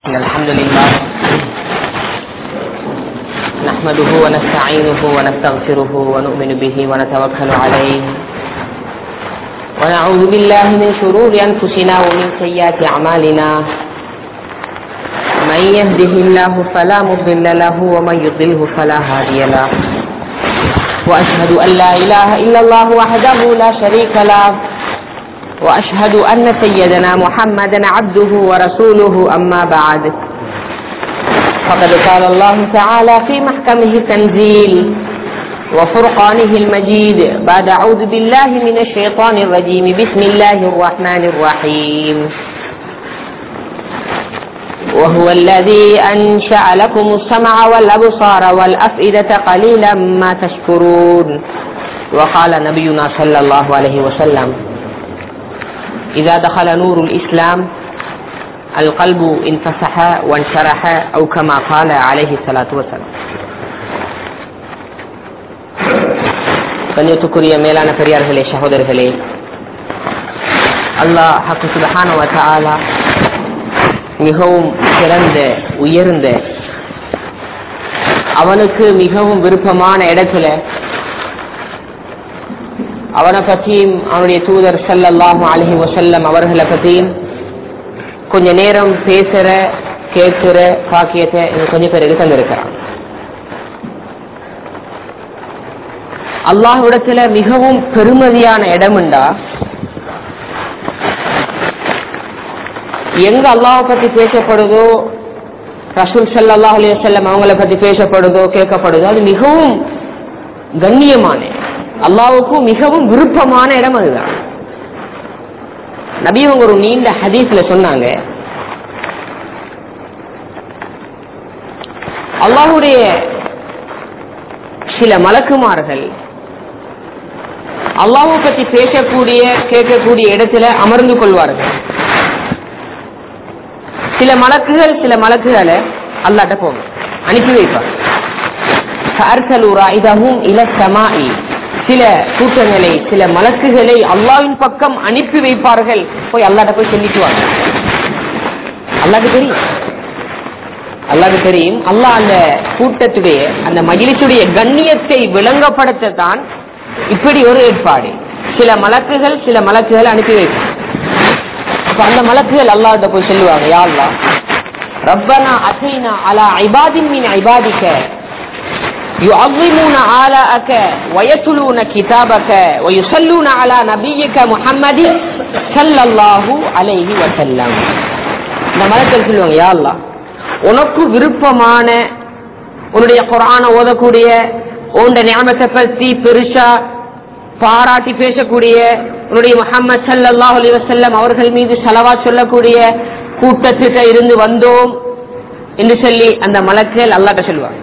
الحمد لله نحمده ونستعينه ونستغفره ونؤمن به ونتوكل عليه ونعوذ بالله من شرور أنفسنا ومن سيئات أعمالنا من يهده الله فلا مضل له ومن يضلله فلا هادي له وأشهد أن لا إله إلا الله وحده لا شريك له وأشهد أن سيدنا محمدا عبده ورسوله أما بعد فقد قال الله تعالى في محكمه التنزيل وفرقانه المجيد بعد أعوذ بالله من الشيطان الرجيم بسم الله الرحمن الرحيم وهو الذي أنشأ لكم السمع والأبصار والأفئدة قليلا ما تشكرون وقال نبينا صلى الله عليه وسلم إذا دخل نور الإسلام القلب انفسح وانشرح أو كما قال عليه الصلاة والسلام. கண்ணியத்துக்குரிய மேலான பெரியார்களே, சகோதரர்களே, அல்லாஹ் ஹக்கு சுப்ஹானஹு வ தஆலா மிகவும் சிறந்த உயர்ந்த அவனுக்கு மிகவும் விருப்பமான இடத்துல அவனை பற்றியும் அவனுடைய தூதர் ஸல்லல்லாஹு அலைஹி வஸல்லம் அவர்களை பற்றியும் கொஞ்ச நேரம் பேசுற கேட்கிற பாக்கியத்தை கொஞ்சம் பேருக்கு தந்திருக்கிறான். அல்லாஹ்விடத்துல மிகவும் பெருமதியான இடம்ண்டா எங்க அல்லாஹ் பத்தி பேசப்படுதோ, ரசூல் ஸல்லல்லாஹு அலைஹி வஸல்லம் அவங்கள பத்தி பேசப்படுதோ கேட்கப்படுதோ, அது மிகவும் கண்ணியமான அல்லாஹ்வுக்கும் மிகவும் விருப்பமான இடம் அதுதான். நபி அவங்க ஒரு நீண்ட ஹதீஸ்ல சொன்னாங்க, அல்லாஹ்வுடைய சில மலக்குமார்கள் அல்லாஹ்வை பத்தி பேசக்கூடிய கேட்கக்கூடிய இடத்துல அமர்ந்து கொள்வார்கள். சில மலக்குகளை அல்லாஹ்ட்ட போங்க அனுப்பி வைப்பார். சில கூட்டங்களை சில மலக்குகளை அல்லாஹ்வின் பக்கம் அனுப்பி வைப்பார்கள். போய் அல்லாஹ்ட்ட போய் சொல்லிட்டு வாங்க. அல்லாஹ்க்கு தெரியும் அல்லாஹ் அந்த கூட்டத்துடைய அந்த மஜ்லிஸுடைய கண்ணியத்தை விளங்கப்படுத்தத்தான் இப்படி ஒரு ஏற்பாடு. சில மலக்குகள் அனுப்பி வைப்பாங்க. அப்ப அந்த மலக்குகள் அல்லாஹ்ட்ட போய் சொல்லுவாங்க, யா அல்லாஹ், ரப்பனா அதைனா அலா இபாதின் மின் இபாதிக يعظمون آلاءك ويتلون كتابك ويصلون على نبيك محمد صلى الله عليه وسلم. இந்த மலக்குகள் சொல்லுவாங்க, யா அல்லாஹ், உனக்கு விருப்பமான உன்னுடைய குர்ஆனை ஓதக்கூடிய, உன்னுடைய நியமத்தை பற்றி பெருசா பாராட்டி பேசக்கூடிய, உன்னுடைய முஹம்மது ஸல்லல்லாஹு அலைஹி வஸல்லம் அவர்கள் மீது ஸலவாத் சொல்லக்கூடிய கூட்டத்திட்ட இருந்து வந்தோம் என்று சொல்லி அந்த மலக்குகள் அல்லாஹ்ட்ட சொல்லுவாங்க.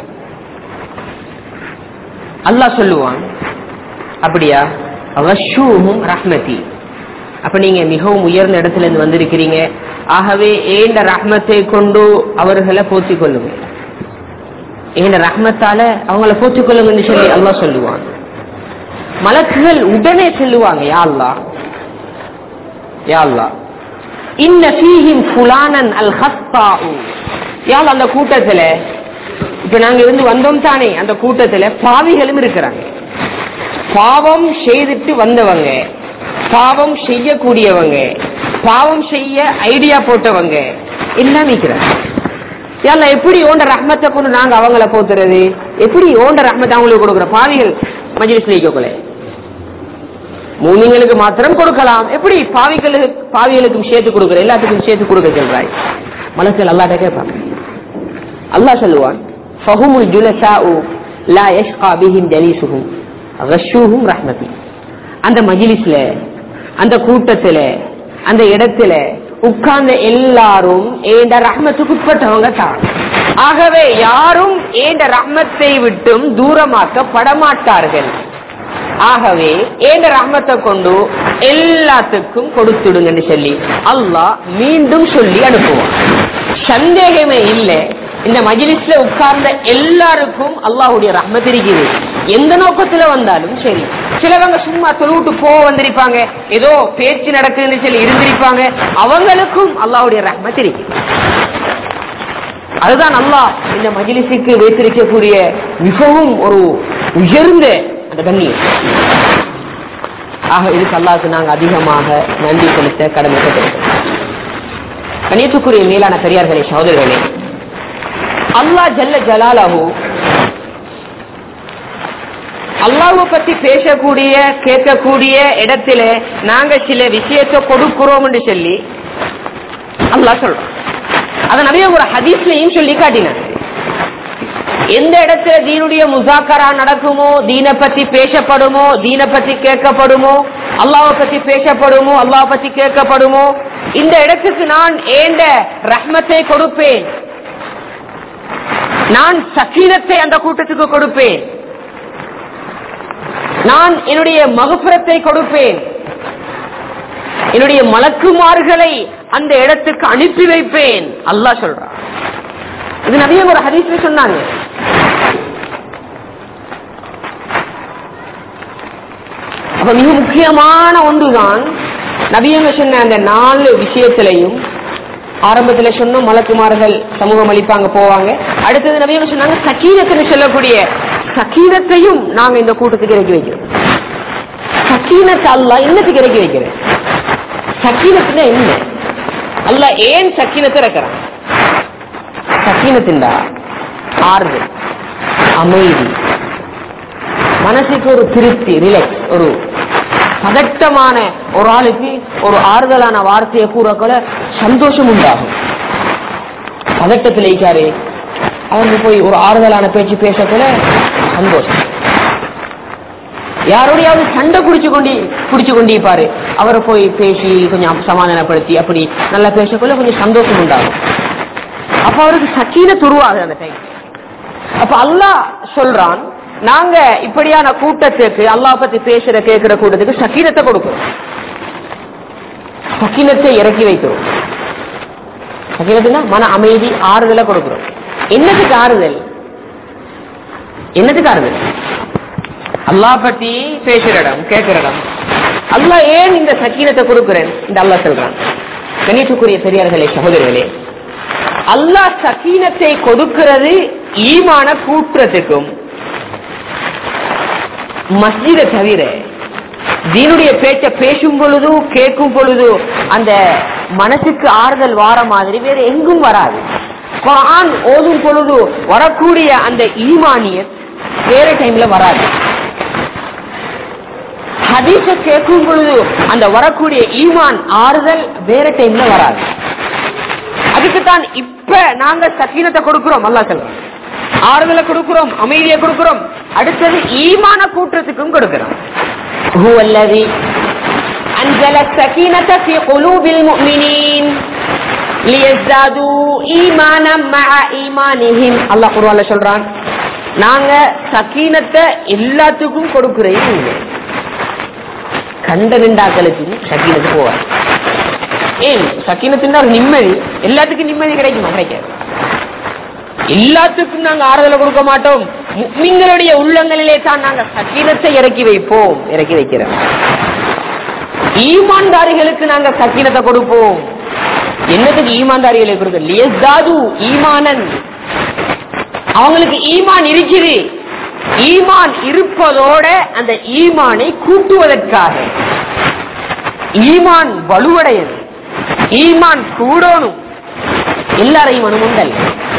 அல்லாஹ் சொல்லுவான், அப்படியா, வஷூஹும் ரஹ்மதி, அப்ப நீங்க மிகவும் உயர்ந்த இடத்துல இருந்து வந்திருக்கிறீங்க, ஆகவே ஏண்ட ரஹ்மத்தை கொண்டு அவர்களை போற்றிக் கொள்ளுங்க, ஏண்ட ரஹ்மத்தால அவங்கள போற்றிக் கொள்ளுங்கன்னு சொல்லி அல்லாஹ் சொல்லுவான். மலக்குகள் உடனே சொல்லுவாங்க, யா அல்லாஹ், யா அல்லாஹ், இன்ன ஃபீஹிம் ஃபுலானன் அல் ஹஸ்ஸாஉ, யா அல்லாஹ், அந்த கூட்டத்துல இப்ப நாங்க இருந்து வந்தோம் தானே, அந்த கூட்டத்துல பாவிகளும் இருக்கிறாங்க. பாவம் செய்துட்டு வந்தவங்க, பாவம் செய்யக்கூடியவங்க, பாவம் செய்ய ஐடியா போட்டவங்க எல்லாம் இருக்கிறாங்க. யாழ்லா, எப்படி ஓண்ட ரஹ்மத்தை கொண்டு நாங்க அவங்கள போத்துறது, எப்படி ஓண்ட ரஹ்மத்தை அவங்களுக்கு கொடுக்குற? பாவிகள் மஜ்லிஸ்ல இருக்கக்குள்ள மூமின்களுக்கு மாத்திரம் கொடுக்கலாம், எப்படி பாவிகளுக்கும் சேர்த்து கொடுக்குற, எல்லாத்துக்கும் சேர்த்து கொடுக்க சொல்றாய்? மலக்குகள் அல்லாஹ்ட்ட கேட்பாங்க. அல்லாஹ் சொல்லுவான், ஃபஹுமுல் ஜுலசாஉ லா யஷ்கா பிஹிம் ஜலீசுஹும் கஷூஹும் ரஹ்மதி. அந்த மஜ்லிஸ்ல, அந்த கூட்டத்துல, அந்த இடத்துல உட்கார்ந்த எல்லாரும் ஏண்ட ரஹ்மத்துக்கு உட்பட்டவங்க தான். ஆகவே யாரும் ஏண்ட ரஹ்மத்தை விட்டும் தூரமாக்கப்பட மாட்டார்கள். ஆகவே ஏண்ட ரஹ்மத்தை கொண்டு எல்லாத்துக்கும் கொடுத்துடுங்கன்னு சொல்லி அல்லாஹ் மீண்டும் சொல்லி அனுப்புவான். சந்தேகமே இல்லை, இந்த மஜ்லிஸ்ல உட்கார்ந்த எல்லாருக்கும் அல்லாஹ்வுடைய ரஹ்மத் இருக்குது. எந்த நோக்கத்துல வந்தாலும் சரி, சிலவங்க சும்மா தொழுவிட்டு போக வந்திருப்பாங்க, ஏதோ பேச்சு நடக்குதுன்னு சொல்லி இருந்திருப்பாங்க, அவங்களுக்கும் அல்லாஹ்வுடைய ரஹ்மத் இருக்குது. அதுதான் அல்லாஹ் இந்த மஜ்லிஸுக்கு வைத்திருக்கக்கூடிய மிகவும் ஒரு உயர்ந்த அந்த கண்ணியம். ஆக இதுக்கு அல்லாஹ்வுக்கு நாங்கள் அதிகமாக நன்றி செலுத்த கடமைப்பட்டிருக்கிறோம். கண்ணியத்துக்குரிய மேலான பெரியார்களே, சகோதரர்களே, அல்லாஹ் ஜல்ல ஜலாலஹு அல்லாஹ்வை பத்தி பேசக்கூடிய கேட்கக்கூடிய இடத்துல நாங்க சில விஷயத்தை கொடுக்கிறோம் என்று சொல்லி அல்லாஹ் சொல்றோம். அத நபியே ஒரு ஹதீஸ்லயும் சொல்லி காட்டினார். எந்த இடத்துல தீனுடைய முஸாக்கரா நடக்குமோ, தீனை பத்தி பேசப்படுமோ, தீனை பத்தி கேட்கப்படுமோ, அல்லாஹ்வை பத்தி பேசப்படுமோ, அல்லாஹ் பத்தி கேட்கப்படுமோ, இந்த இடத்துக்கு நான் ஏண்ட ரஹ்மத்தை கொடுப்பேன், நான் சக்கீனத்தை அந்த கூட்டத்துக்கு கொடுப்பேன், நான் என்னுடைய மகஃபிரத்தை கொடுப்பேன், என்னுடைய மலக்குமார்களை அந்த இடத்துக்கு அனுப்பி வைப்பேன். அல்லாஹ் சொல்றான். இது நபியே ஒரு ஹதீஸ்ல சொன்னாங்க. அப்ப மிக முக்கியமான ஒன்றுதான் நபியங்க சொன்ன அந்த 4 விஷயத்திலையும். ஆரம்பத்துல சொன்னோம் மலக்குமார்கள் சமூகம் அளிப்பாங்க போவாங்க. அடுத்தது நபியங்க சொன்னாங்க சக்கீனத்துன்னு சொல்லக்கூடிய சக்கீனத்தையும் நாங்க இந்த கூட்டத்துக்கு இறக்கி வைக்கிறோம். சக்கீனத்தை அல்லாஹ் என்னத்துக்கு இறக்கி வைக்கிறேன்? சக்கீனத்துல என்ன? அல்லாஹ் ஏன் சக்கீனத்தை இறக்கிறான்? சக்கீனத்தின்டா ஆறுதல், அமைதி, மனசுக்கு ஒரு திருப்தி, ரிலாக்ஸ், ஒரு பதட்டமான ஒரு ஆளுக்கு ஒரு ஆறுதலான வார்த்தையை கூறக்கூட சந்தோஷம் உண்டாகும். பதட்டத்தில் இருக்காரு, அவருக்கு போய் ஒரு ஆறுதலான பேச்சு பேசக்கூட சந்தோஷம். யாரோடையாவது சண்டை குடிச்சு கொண்டிருப்பாரு, அவரை போய் பேசி கொஞ்சம் சமாதானப்படுத்தி அப்படி நல்லா பேசக்குள்ள கொஞ்சம் சந்தோஷம் உண்டாகும். அப்ப அவருக்கு சக்கீனத் உருவாகுது அந்த டைம். அப்ப அல்லாஹ் சொல்றான், நாங்க இப்படியான கூட்டத்துக்கு அல்லாஹ் பத்தி பேசுற கேட்கிற கூட்டத்துக்கு சக்கீனத்தை கொடுக்கிறோம், சக்கீனத்தை இறக்கி வைக்கிறோம். சக்கீனத்துனா மன அமைதி, ஆறுதலை கொடுக்கிறோம். என்னத்துக்கு ஆறுதல்? என்னத்துக்கு ஆறுதல்? அல்லாஹ் பத்தி பேசுற இடம், கேட்கிற இடம். அல்லாஹ் ஏன் இந்த சக்கீனத்தை கொடுக்கிறேன் இந்த அல்லாஹ் சொல்றான். கணியத்துக்குரிய பெரியார்களே, சகோதரர்களே, அல்லாஹ் சக்கீனத்தை கொடுக்கிறது ஈமான கூட்டுறதுக்கும், மஸ்ஜிதை தவிர தீனுடைய பேச்ச பேசும் பொழுது கேட்கும் பொழுது அந்த மனசுக்கு ஆறுதல் வார மாதிரி வேற எங்கும் வராது. குர்ஆன் ஓதும் பொழுது வரக்கூடிய அந்த ஈமானியத் வேற டைம்ல வராது. ஹதீஸ கேட்கும் பொழுது அந்த வரக்கூடிய ஈமான் ஆறுதல் வேற டைம்ல வராது. அதுக்குத்தான் இப்ப நாங்க சக்கீனத்தை கொடுக்கிறோம். அல்லாஹ் சொல்றான், ஆறுதலை கொடுக்கிறோம், அமைதியை கொடுக்கிறோம். அடுத்தது ஈமான கூற்றத்துக்கும் கொடுக்கிறோம். ஹுவல்லதி அன்ஸல ஸகீனத ஃபீ குலூபில் முஃமினீன் லியஸ்தாது ஈமானம் மஅ ஈமானிஹிம். அல்லாஹ் குர்ஆன்ல சொல்றான், நாங்க சக்கீனத்தை எல்லாத்துக்கும் கொடுக்கிறோம். கண்ட ரெண்டாக்களுக்கு சக்கீனத்து போவார். ஏன்? சக்கீனத்தின் நிம்மதி. எல்லாத்துக்கும் நிம்மதி கிடைக்குமா? கிடைக்காது. எல்லாத்துக்கும் நாங்க ஆறுதலை கொடுக்க மாட்டோம். முஃமின்களுடைய உள்ளங்களிலே தான் நாங்க சக்கீனத்தை இறக்கி வைப்போம், இறக்கி வைக்கிறோம். ஈமான்தாரிகளுக்கு நாங்க சக்கீனத்தை கொடுப்போம். என்னத்துக்கு ஈமான்தாரிகளை கொடுக்க? லியஸ்தாது ஈமானன். அவங்களுக்கு ஈமான் இருக்குது. ஈமான் இருப்பதோட அந்த ஈமானை கூட்டுவதற்காக. ஈமான் வலுவடையது, ஈமான் கூடணும். எல்லாரையும் அனுமந்தல்.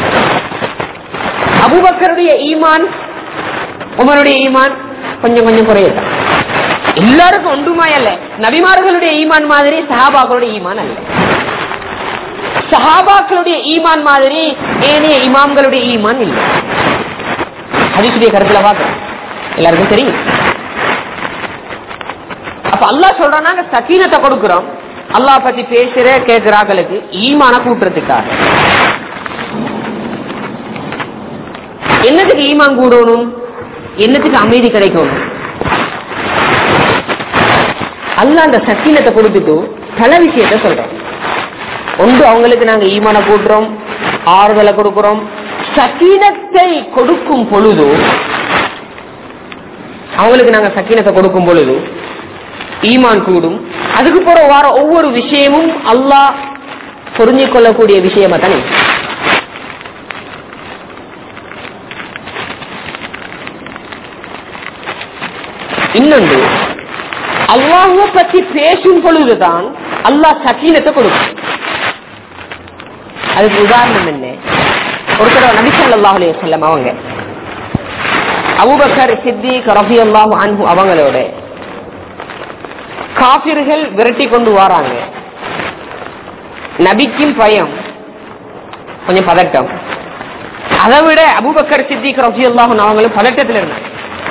அபூபக்கருடைய ஈமான், உமருடைய ஈமான் கொஞ்சம் கொஞ்சம் குறையத்தான். எல்லாருக்கும் ஒன்றுமாய் அல்ல. நபிமார்களுடைய ஈமான் மாதிரி சஹாபாக்களுடைய ஈமான் அல்ல. சஹாபாக்களுடைய ஈமான் மாதிரி ஏனைய இமாம்களுடைய ஈமான் இல்லை. ஹதீஸுடைய கருத்துல பார்க்கிறோம், எல்லாருக்கும் தெரியும். அப்ப அல்லாஹ் சொல்றான், நாங்க சக்கீனத்தை கொடுக்கிறோம் அல்லாஹ் பத்தி பேசுற கேட்கிறாங்களுக்கு ஈமான கூட்டுறதுக்காக. என்னத்துக்கு ஈமான் கூடணும்? என்னத்துக்கு அமைதி கிடைக்கணும்? அல்லாஹ் அந்த சக்கீனத்தை கொடுத்துட்டு பல விஷயத்த சொல்றோம். ஒன்று, அவங்களுக்கு நாங்க ஈமான கூட்டுறோம், ஆறுதலை கொடுக்கிறோம். சக்கீனத்தை கொடுக்கும் பொழுது, அவங்களுக்கு நாங்க சக்கீனத்தை கொடுக்கும் பொழுது ஈமான் கூடும். அதுக்கு போற வார ஒவ்வொரு விஷயமும் அல்லாஹ் புரிஞ்சு கொள்ளக்கூடிய விஷயமா தானே. இன்னொன்று, அல்லாஹ்வை பற்றி பேசும் பொழுதுதான் அல்லாஹ் சக்கீனத்தை கொடுக்கும். அதுக்கு உதாரணம் என்ன? ஒரு தடவை நபி ஸல்லல்லாஹு அலைஹி வஸல்லம் அவங்க அபூபக்கர் சித்திக் ரலியல்லாஹு அன்ஹு அவங்களோட காஃபிர்கள் விரட்டி கொண்டு வராங்க. நபிக்கும் பயம், கொஞ்சம் பதட்டம். அதை விட அபூபக்கர் சித்திக் ரலியல்லாஹு அன்ஹு அவங்களும் பதட்டத்தில் இருந்தாங்க.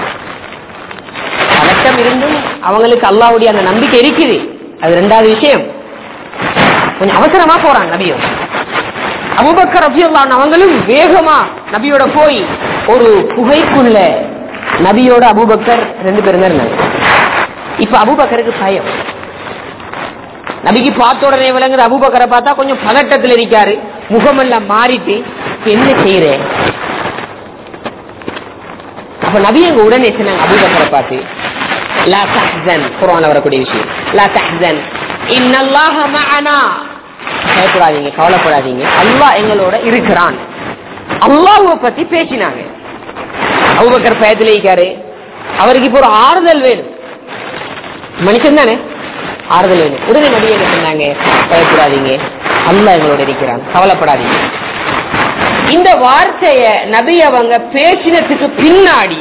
பதட்டம் இருந்தும் அவங்களுக்கு அல்லாஹ்வுடைய அந்த நம்பிக்கை இருக்குது. அது ரெண்டாவது விஷயம். கொஞ்சம் அவசரமா போறாங்க நபியும். அபூபக்கர் ரலியல்லாஹு அன்ஹு அவங்களும் வேகமா நபியோட போய் ஒரு குகைக்குள்ள நபியோட அபூபக்கர் 2 பேரும் தான் இருந்தாங்க. இப்ப அபூபக்கருக்கு பயம். நபிக்கு பார்த்த உடனே விளங்குது. அபூபக்கரை பார்த்தா கொஞ்சம் பதட்டத்தில் இருக்காரு, முகமெல்லாம் மாறிட்டு என்ன செய்யறேன். அப்ப நபி அங்க உடனே சொன்னாங்க அபூபக்கரை பார்த்து, லா தஹ்சன், குர்ஆன்ல வரக்கூடிய விஷயம், லா தஹ்சன் இன்னல்லாஹ மஅனா, பயப்படாதீங்க, கவலைப்படாதீங்க, அல்லாஹ் எங்களோட இருக்கிறான். அல்லாஹ்வை பத்தி பேசினாங்க. அபூபக்கர் பயத்துல இருக்காரு. அவருக்கு இப்ப ஒரு ஆறுதல் வேணும். மனுஷன் தானே, ஆறுதல் வேணும். உடனே நபி என்ன சொன்னாங்க, பயப்படாதீங்க, அல்லாஹ் எங்களோட இருக்கிறான், கவலைப்படாதீங்க. இந்த வார்த்தைய நபி அவங்க பேசினதுக்கு பின்னாடி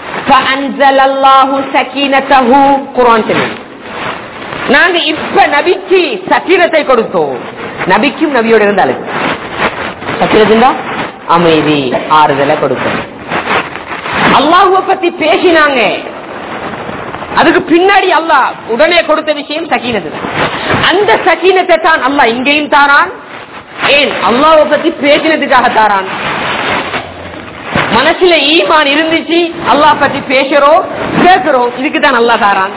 குர்ஆன் சொல்லுது, நாங்க இப்ப நபிக்கு சக்கீனத்தை கொடுத்தோம். நபிக்கும் நபியோட இருந்தாலும் சக்கீனத்துண்டா அமைதி, ஆறுதலை கொடுத்தோம். அல்லாஹ்வை பத்தி பேசினாங்க. அதுக்கு பின்னாடி அல்லாஹ் உடனே கொடுத்த விஷயம் சக்கீனத்து தான். அந்த சக்கீனத்தை தான் அல்லாஹ் இங்கேயும் தாரான். ஏன்? அல்லாஹ்வை பத்தி பேசினதுக்காக தாரான். மனசுல ஈமான் இருந்துச்சு, அல்லாஹ் பத்தி பேசுறோம், கேட்கிறோம், இதுக்கு தான் அல்லாஹ் தாரான்.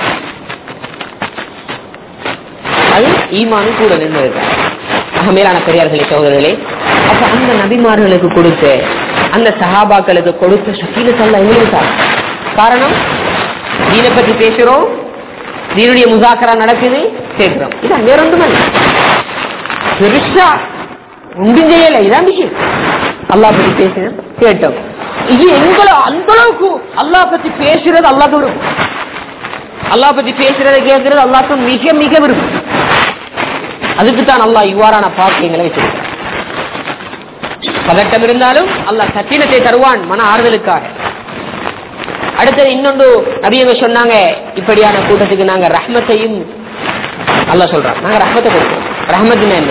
அது ஈமானும் கூட நின்று மேலான பெரியார்களே, சகோதரர்களே, அப்ப அந்த நபிமார்களுக்கு கொடுத்த, அந்த சஹாபாக்களுக்கு கொடுத்த சக்கீனத்தை அல்லாஹ் எங்களுக்கு தாரான். காரணம், தீனை பத்தி பேசுறோம், தீனுடைய முசாக்கரா நடக்குது, கேட்கிறோம். இதான் வேற ஒன்றுமே பெருசா ஒன்றும் செய்யல. இதான் விஷயம். அல்லாஹ் பத்தி பேசுறோம், கேட்டோம். இது எங்களை அந்த அளவுக்கு அல்லாஹ் பத்தி பேசுறது அல்லாஹ்க்கு விருப்பம். அல்லாஹ் பத்தி பேசுறதை கேட்கறது அல்லாஹ்க்கு மிக மிக விருப்பம். அதுக்குத்தான் அல்லாஹ் இவ்வாறான பாக்கியங்களை வச்சிருக்கான். பதட்டம் இருந்தாலும் அல்லாஹ் சக்கீனத்தை தருவான், மன ஆறுதலுக்காக. அடுத்தது இன்னொன்று நபியங்க சொன்னாங்க, இப்படியான கூட்டத்துக்கு நாங்க ரஹ்மத்தையும் அல்லாஹ் சொல்றான், நாங்க ரஹ்மத்தை கொடுப்போம். ரஹ்மத்துனா என்ன?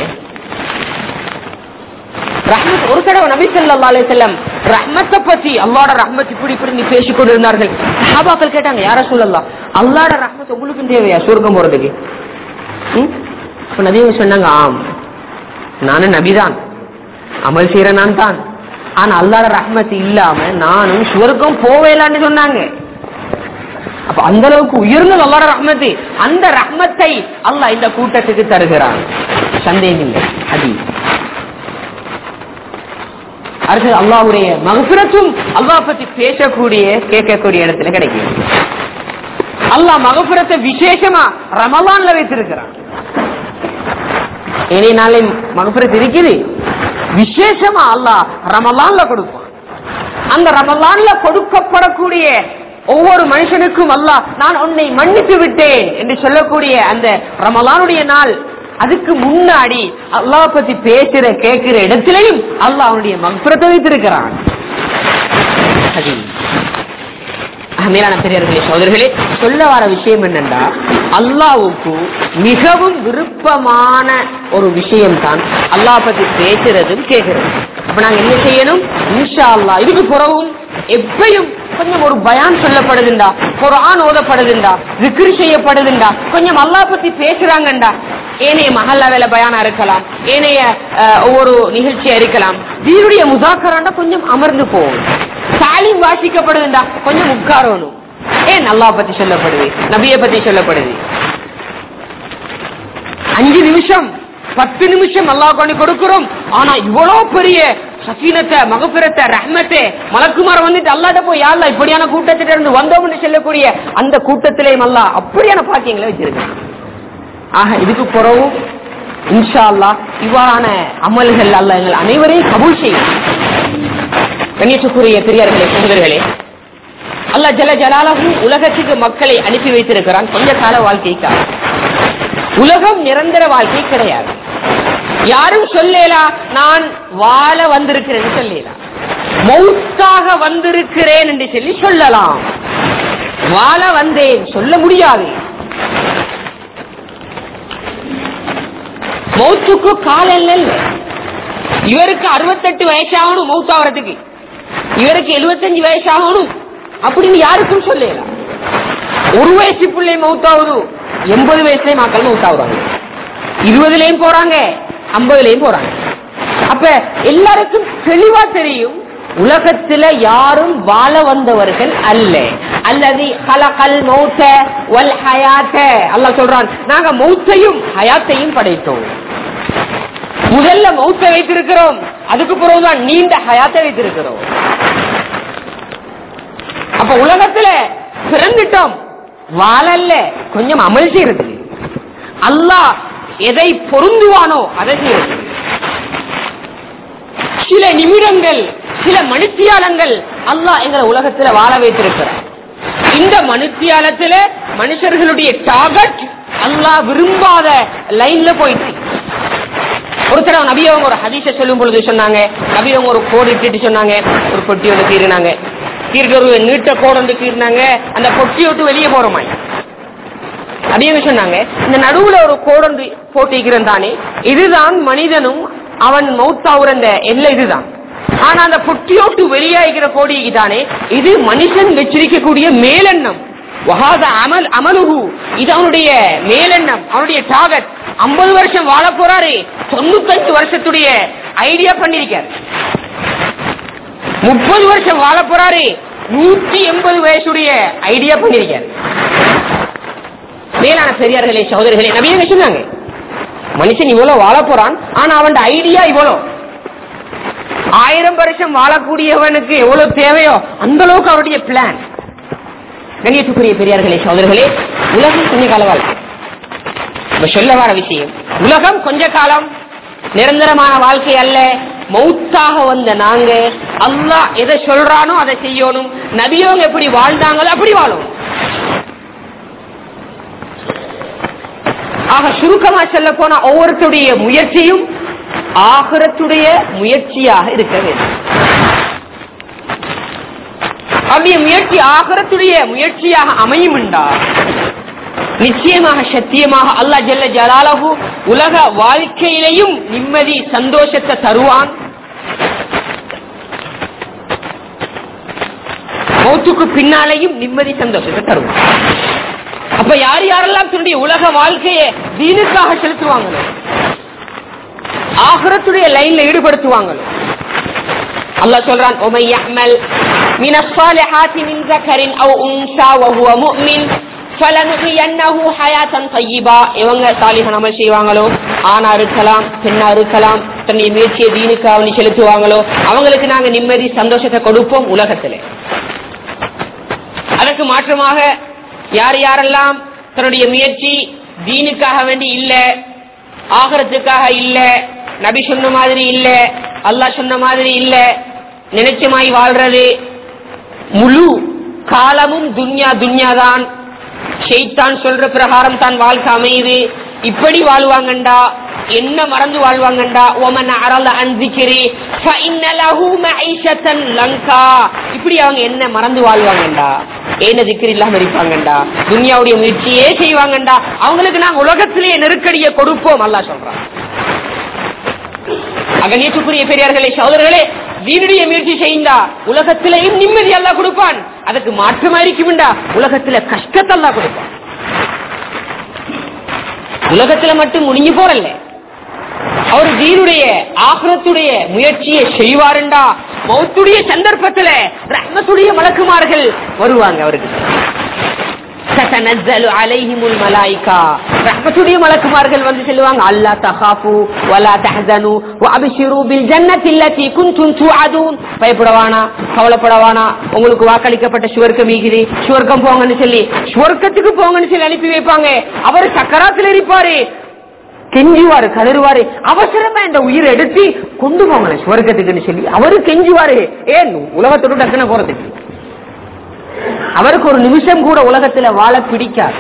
ரஹ்மத், ஒரு தடவை நபி ஸல்லல்லாஹு அலைஹி வஸல்லம் ரஹ்மத்தை பத்தி, அல்லாஹ்வோட ரஹ்மத் இப்படி இப்படி நீ பேசிக் கொண்டிருந்தார்கள். சஹாபாக்கள் கேட்டாங்க, யா ரசூலல்லாஹ், அல்லாஹ்வோட ரஹ்மத் உங்களுக்கு தேவையா சொர்க்கம் போறதுக்கு? நபியங்க சொன்னாங்க, ஆம், நானும் நபிதான், அமல் செய்யற நான் தான், ஆனா அல்லாஹ்வோட ரஹ்மத் இல்லாம நானும் சுவர்க்கம் போவேலான்னு சொன்னாங்க. அப்ப அந்த அளவுக்கு உயர்ந்தது அல்லாஹ்வோட ரஹ்மத். அந்த ரஹ்மத்தை அல்லாஹ் இந்த கூட்டத்துக்கு தருகிறான், சந்தேகம் இல்லை. அது அடுத்து அல்லாஹ்வுடைய மக்ஃபிரத்தும் அல்லாஹ் பத்தி பேசக்கூடிய, கேட்கக்கூடிய இடத்துல கிடைக்கும். அல்லாஹ் மக்ஃபிரத்தை விசேஷமா ரமலான்ல வைத்திருக்கிறான். இனி நாளை மக்ஃபிரத் இருக்குது, விசேஷமா அல்லாஹ் ரமலான்ல கொடுப்பான். அந்த ரமலான்ல கொடுக்கப்படக்கூடிய ஒவ்வொரு மனுஷனுக்கும் அல்லாஹ் நான் உன்னை மன்னித்து விட்டேன் என்று சொல்லக்கூடிய அந்த ரமலானுடைய நாள், அதுக்கு முன்னாடி அல்லாஹ் பத்தி பேசுற கேட்கிற இடத்திலையும் அல்லாஹ் அவனுடைய மக்ஃபிரத்தை வைத்திருக்கிறான். மேலான பெரியவர்களே, சகோதரர்களே, சொல்ல வர விஷயம் என்னன்னா, அல்லாஹ்வுக்கு மிகவும் விருப்பமான ஒரு விஷயம் தான் அல்லாஹ் பத்தி பேசுறதும் கேட்கிறதும். அப்ப நாங்க என்ன செய்யணும்? இன்ஷா அல்லாஹ் இதுக்கு பிறகும் எப்பயும் கொஞ்சம் ஒரு பயான் சொல்லப்படுதுண்டா, குர்ஆன் ஓதப்படுதுண்டா, zikr செய்யப்படுதுண்டா, கொஞ்சம் அல்லாஹ் பத்தி பேசுறாங்கண்டா, ஏனைய மஹல்லாவில பயானா இருக்கலாம், ஏனைய ஒவ்வொரு நிகழ்ச்சியா இருக்கலாம், தீனுடைய முசாக்கராண்டா கொஞ்சம் அமர்ந்து போகும். தாலீம் வாசிக்கப்படுதுண்டா கொஞ்சம் உட்காரணும். ஏன்? அல்லாஹ் பத்தி சொல்லப்படுது, நபியை பத்தி சொல்லப்படுது. 5 நிமிஷம் 10 நிமிஷம் அல்லாஹ் கொண்டு கொடுக்கிறோம். ஆனா இவ்வளவு பெரிய சக்கீனத்தை, மக்ஃபிரத்தை, ரஹ்மத்தை மலக்குமார் வந்துட்டு அல்லாஹ்ட்ட போய், யா அல்லாஹ் இப்படியான கூட்டத்தில இருந்து வந்தோம்னு சொல்லக்கூடிய அந்த கூட்டத்திலேயும் அல்லாஹ் அப்படியான பாக்கியங்களை வச்சிருக்கான். ஆக இதுக்கு பிறகும் இன்ஷா அல்லாஹ் இவ்வாறான அமல்கள் அல்லாஹ் எங்கள் அனைவரையும் கபூல் செய்யும். கண்ணியத்துக்குரிய பெரியார்களே, சகோதரர்களே, அல்லாஹ் ஜல்ல ஜலாலுஹு உலகத்துக்கு மக்களை அனுப்பி வைத்திருக்கிறான் கொஞ்ச கால வாழ்க்கைக்காக. உலகம் நிரந்தர வாழ்க்கை கிடையாது. யாரும் சொல்லலாம் நான் வாழ வந்திருக்கிறேன் சொல்லலாம், மௌத்தாக வந்திருக்கிறேன் என்று சொல்லி சொல்லலாம். வாழ வந்தேன் சொல்ல முடியாது. மௌத்துக்கு காலம் இல்ல. இவருக்கு 68 வயசாகணும் மௌத்தாவதுக்கு, இவருக்கு 75 வயசாகணும் அப்படின்னு யாருக்கும் சொல்லலாம். ஒரு வயசு பிள்ளை மௌத்தாவது 80 வயசுலயே மக்கள் மௌத்தாவுறாங்க, 20லயும் போறாங்க, 50லயும் போறாங்க. அப்ப எல்லாருக்கும் தெளிவா தெரியும் உலகத்துல யாரும் வாழ வந்தவர்கள் அல்ல. அல்லது கலகல் மௌத்த வல் ஹயாத்த, அல்லாஹ் சொல்றான் நாங்க மௌத்தையும் ஹயாத்தையும் படைத்தோம். முதல்ல மௌத்தை வைத்திருக்கிறோம், அதுக்கு பிறகுதான் நீண்ட ஹயாத்தை வைத்திருக்கிறோம். அப்ப உலகத்துல பிறந்துட்டோம், வாழல்ல, கொஞ்சம் அமல் செய்யறது. அல்லாஹ் எதை பொருந்துவானோ அதை செய்யறது. சில நிமிடங்கள், சில மணித்தியாலங்கள் அல்லாஹ் எங்களை உலகத்துல வாழ வைத்திருக்கிறார். இந்த மணித்தியாலத்துல மனுஷர்களுடைய டார்கெட் அல்லாஹ் விரும்பாத லைன்ல போயிட்டு. ஒரு தடவை நபி அவங்க ஒரு ஹதீஸை சொல்லும் பொழுது சொன்னாங்க, நபி அவங்க ஒரு கோடு இட்டு சொன்னாங்க, ஒரு பொட்டி ஒன்று கீறினாங்க, கீர்க்க நீட்ட கோடு ஒன்று கீறினாங்க, அந்த பொட்டியை விட்டு வெளியே போறோமாய் அப்படின்னு சொன்னாங்க. இந்த நடுவுல ஒரு கோடு போட்டிக்கிறேன் தானே, இதுதான் மனிதனும் அவன் மௌத்தாவுற எல்லை இதுதான். ஆனா அந்த பொட்டியோட்டு வெளியாகிற கோடிக்கு தானே இது மனுஷன் வச்சிருக்கக்கூடிய மேலெண்ணம். அமலுகு இது அவனுடைய மேலெண்ணம், அவனுடைய டார்கெட். 50 வருஷம் வாழ போறாரு, 95 வருஷத்துடைய ஐடியா பண்ணிருக்காரு. 30 வருஷம் வாழ போறாரு, 180 வயசுடைய ஐடியா பண்ணிருக்காரு. மேலான பெரியார்களே சகோதரர்களே, நபியே சொன்னாங்க மனுஷன் இவ்வளவு வாழ போறான், ஆனா அவன் ஐடியா இவ்வளவு. 1000 வருஷம் வாழக்கூடியவனுக்கு எவ்வளவு தேவையோ அந்த அளவுக்கு அவருடைய பிளான். கண்ணியத்துக்குரிய பெரியார்களே சகோதரர்களே, உலகம் கொஞ்ச கால வாழ்க்கை. சொல்ல வர விஷயம், உலகம் கொஞ்ச காலம், நிரந்தரமான வாழ்க்கை அல்ல. மௌத்தாக வந்த நாங்க அல்லாஹ் எதை சொல்றானோ அதை செய்யணும். நபியவங்க எப்படி வாழ்ந்தாங்களோ அப்படி வாழும். ஆக சுருக்கமா சொல்ல போனா ஒவ்வொருத்தருடைய முயற்சியும் ஆகிரத்துடைய முயற்சியாக இருக்க வேண்டும். அப்படிய முயற்சி ஆகிரத்துடைய முயற்சியாக அமையும் என்றால் நிச்சயமாக சத்தியமாக அல்லாஹ் ஜல்ல ஜலாலுஹு உலக வாழ்க்கையிலையும் நிம்மதி சந்தோஷத்தை தருவான். மௌத்துக்கு பின்னாலேயும் நிம்மதி சந்தோஷத்தை தருவான். அப்ப யார் யாரெல்லாம் தன்னுடைய உலக வாழ்க்கையை தீனுக்காக செலுத்துவாங்களோ, ஆகிரத்துடைய லைன்ல ஈடுபடுத்துவாங்களோ, அல்லாஹ் சொல்றான் ஒமை யஅமல் மினஸ் ஸாலிஹாத்தி மின் ஸக்கரின் அவ் உன்ஸா வஹுவ முஃமின் ஃபலனுஹியன்னஹு ஹயாத்தன் தய்யிபா. இவங்க சாலிஹான அமல் செய்வாங்களோ, ஆணா இருக்கலாம் பெண்ணா இருக்கலாம், தன்னுடைய முயற்சியை தீனுக்காக செலுத்துவாங்களோ, அவங்களுக்கு நாங்க நிம்மதி சந்தோஷத்தை கொடுப்போம் உலகத்திலே. அதற்கு மாற்றமாக யார் யாரெல்லாம் தன்னுடைய முயற்சி தீனுக்காக வேண்டி இல்ல, ஆகரத்துக்காக இல்ல, நபி சொன்ன மாதிரி இல்ல, அல்லாஹ் சொன்ன மாதிரி இல்ல, நினைச்சமாய் வாழ்றது, முழு காலமும் துன்யா துன்யாதான், ஷைத்தான் சொல்ற பிரகாரம் தான் வாழ்க்கை அமையுது, இப்படி வாழ்வாங்கண்டா, என்ன மறந்து வாழ்வாங்கண்டா, ஒமன் அரல அன்சிக்கிரி ஃபஇன்னலஹு மஈஷத்தன் லங்கா, இப்படி அவங்க என்ன மறந்து வாழ்வாங்கண்டா, ஏன திக்ர் இல்லாம இருப்பாங்கண்டா, துன்யாவுடைய முயற்சியே செய்வாங்கண்டா, அவங்களுக்கு நாங்க உலகத்திலேயே நெருக்கடியை கொடுப்போம் அல்லாஹ் சொல்றான். அகநேற்றுக்குரிய பெரியார்களே சகோதரர்களே, தீனுடைய முயற்சி செய்தா உலகத்திலேயும் நிம்மதி அல்லாஹ் கொடுப்பான். அதுக்கு மாற்றமா இருக்கும்டா உலகத்துல கஷ்டத்தை அல்லாஹ் கொடுப்பான். உலகத்துல மட்டும் முடிஞ்சு போறல்ல, அவர் தீனுடைய ஆகிரத்துடைய முயற்சியை செய்வாருண்டா மௌத்துடைய சந்தர்ப்பத்துல ரஹ்மத்துடைய மலக்குமார்கள் வருவாங்க அவருக்கு. தனஸ்ஸலு அலைஹிமுல் மலாயிகா, ரஹ்மத்துடைய மலக்குமார்கள் வந்து சொல்லுவாங்க, அல்லா தகாஃபு வலா தஹ்சனு வஅப்ஷிரு பில் ஜன்னத்தி அல்லதி குன்தும் துஅதுன், பயப்படவானா கவலைப்படவானா, உங்களுக்கு வாக்களிக்கப்பட்ட சுவர்க்கம் இருக்குது, சுவர்க்கம் போங்கன்னு சொல்லி சுவர்க்கத்துக்கு போங்கன்னு சொல்லி அனுப்பி வைப்பாங்க. அவர் சக்கராத்துல இருப்பாரு, கெஞ்சுவாரு கதறுவாரு, அவசரமா இந்த உயிரை எடுத்து கொண்டு போங்க சுவர்க்கத்துக்குன்னு சொல்லி அவரு கெஞ்சுவாரு. ஏன் உலகத்தோடு டக்குன போறதுக்கு. அவருக்கு ஒரு நிமிஷம் கூட உலகத்துல வாழ பிடிக்காது.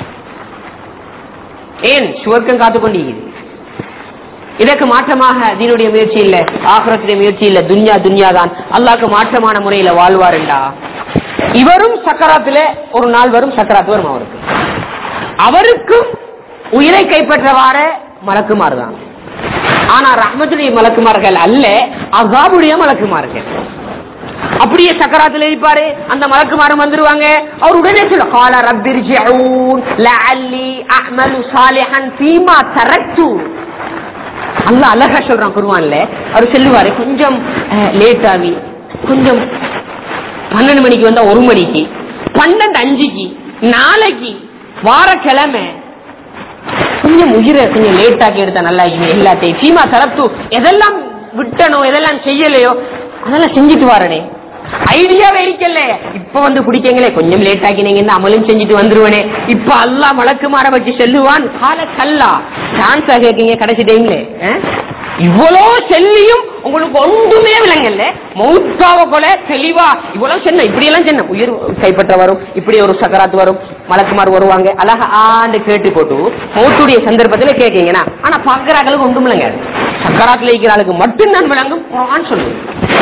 ஏன்? சுவர்க்கம் காத்துக்கொண்டிருக்கிறது. இதற்கு மாற்றமாக தீனுடைய முயற்சி இல்ல, ஆகிரத்துடைய முயற்சி இல்ல, துன்யா தான், அல்லாஹ்க்கு மாற்றமான முறையில வாழ்வாருண்டா இவரும் சக்கராத்துல ஒரு நாள் வரும், சக்கராத்து வரும் அவருக்கு. அவருக்கும் உயிரை கைப்பற்றவாற மலக்குமார் தான். ஆனா ரஹ்மத்துடைய மலக்குமார்கள் அல்ல, அஸாபுடைய மலக்குமார்கள். அப்படியே சக்கராத்துல இருப்பாரு, அந்த மலக்குமாரும் வந்துருவாங்க. அவர் உடனே சொல்ல கால ரப்பிர்ஜிஊன் லஅல்லி அஅமலு சாலிஹன் ஃபீமா தரக்து. அல்லாஹ் அழகா சொல்றான் குர்ஆன்ல. அவர் சொல்லுவாரு, கொஞ்சம் லேட் ஆகி, கொஞ்சம் 12 மணிக்கு வந்தா 1 மணிக்கு, 12:05க்கு, நாளைக்கு, வாரக்கிழமை கொஞ்சம் உயிரை கொஞ்சம் லேட் ஆக்கி எடுத்தா நல்லா எல்லாத்தையும் சீமா தரப்பு எதெல்லாம் விட்டனோ எதெல்லாம் செய்யலையோ அதெல்லாம் செஞ்சுட்டு வாரனே. ஐடியாவே இருக்கல, இப்ப வந்து பிடிக்கங்களே கொஞ்சம் லேட் ஆக்கினீங்க அமலும் செஞ்சுட்டு வந்துருவனே. இப்ப அல்லா மலக்குமார வச்சு செல்லுவான். கால கல்லா சான்ஸ் ஆகிருக்கீங்க கடைசி டைம்ல. இவ்வளோ செல்லியும் உங்களுக்கு ஒன்றுமே விளங்கல்ல. மௌத்தாவ போல தெளிவா இவ்வளவு சொன்ன, இப்படி எல்லாம் சொன்ன உயிர் கைப்பற்ற வரும், இப்படி ஒரு சக்கராத்து வரும், மலக்குமார் வருவாங்க, அழகா ஆண்டு கேட்டு போட்டு மௌத்துடைய சந்தர்ப்பத்துல கேட்கீங்கன்னா. ஆனா பாக்குறாங்களுக்கு ஒன்றும் இல்லைங்க. சக்கராத்துல இருக்கிற ஆளுக்கு மட்டும்தான் விளங்கும். குர்ஆன் சொல்லுங்க,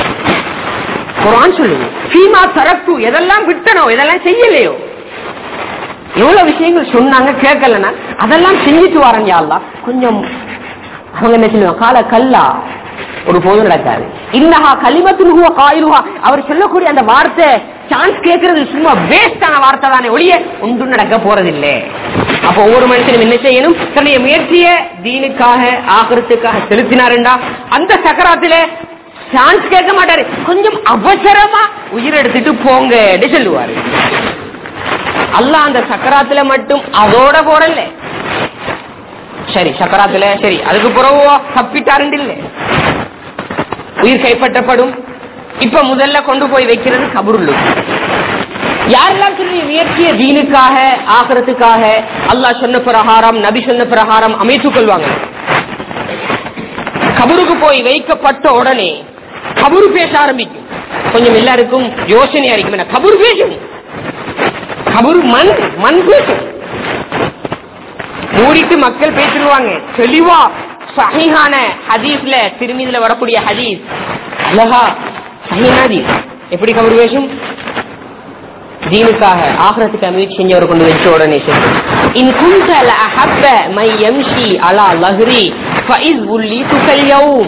குர்ஆன் சொல்லுங்க சீமா தரப்பு எதெல்லாம் விட்டனோ எதெல்லாம் செய்யலையோ, எவ்வளவு விஷயங்கள் சொன்னாங்க கேட்கலன்னா அதெல்லாம் செஞ்சுட்டு வரேன் யா அல்லாஹ். கொஞ்சம் அவங்க என்ன சொல்லுவாங்க, கால கல்லா ஒரு போதும் நடக்காது. இன்னஹா கலிமத்துஹு காயிலுஹா. அவர் சொல்லக்கூடிய அந்த வார்த்தை சான்ஸ் கேட்கறது சும்மா வேஸ்டான வார்த்தை தானே ஒழிய ஒன்றும் நடக்க போறதில்லை. அப்ப ஒவ்வொரு மனுஷனும் என்ன செய்யணும், தன்னுடைய முயற்சியை தீனுக்காக ஆகிரத்துக்காக செலுத்தினாருண்டா அந்த சக்கராத்துல சான்ஸ் கேட்க மாட்டாரு. கொஞ்சம் அவசரமா உயிர் எடுத்துட்டு போங்க சொல்லுவாரு. அல்லாஹ் அந்த சக்கராத்துல மட்டும் அதோட போறல்ல, சரி சக்கராத்துல சரி அதுக்கு பிறகு தப்பிட்டாருண்டு இல்ல, உயிர் கைப்பற்றப்படும். இப்ப முதல்ல கொண்டு போய் வைக்கிறது கபருள்ள. யாரெல்லாம் சொல்லி முயற்சிய தீனுக்காக ஆகிரத்துக்காக அல்லாஹ் சொன்ன பிரகாரம் நபி சொன்ன பிரகாரம் அமைத்துக் கொள்வாங்க. கபருக்கு போய் வைக்கப்பட்ட உடனே கபரு பேச ஆரம்பிக்கும். கொஞ்சம் எல்லாருக்கும் யோசனையா இருக்கும், கபரு பேசும், கபரு மண் பேசும். மூடிட்டு மக்கள் பேசிடுவாங்க. தெளிவா சஹீஹான ஹதீஸ்ல திருமீதுல வரக்கூடிய ஹதீஸ் அழகா சஹீஹான ஹதீஸ். எப்படி கபரு பேசும்? தீனுக்காக ஆகிரத்துக்கு முயற்சி செஞ்சவரை கொண்டு வச்ச உடனே சொல்லும், இன் குன்த லஅஹப்ப மை யம்ஷி அலா லஹ்ரி ஃபஇஸ் உல்லிதுகல் யௌம்.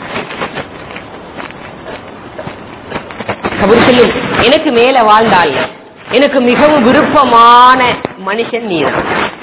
கபர் சொல்லும், எனக்கு மேல வாழ்ந்தால் எனக்கு மிகவும் விருப்பமான மனுஷன் நீதான்.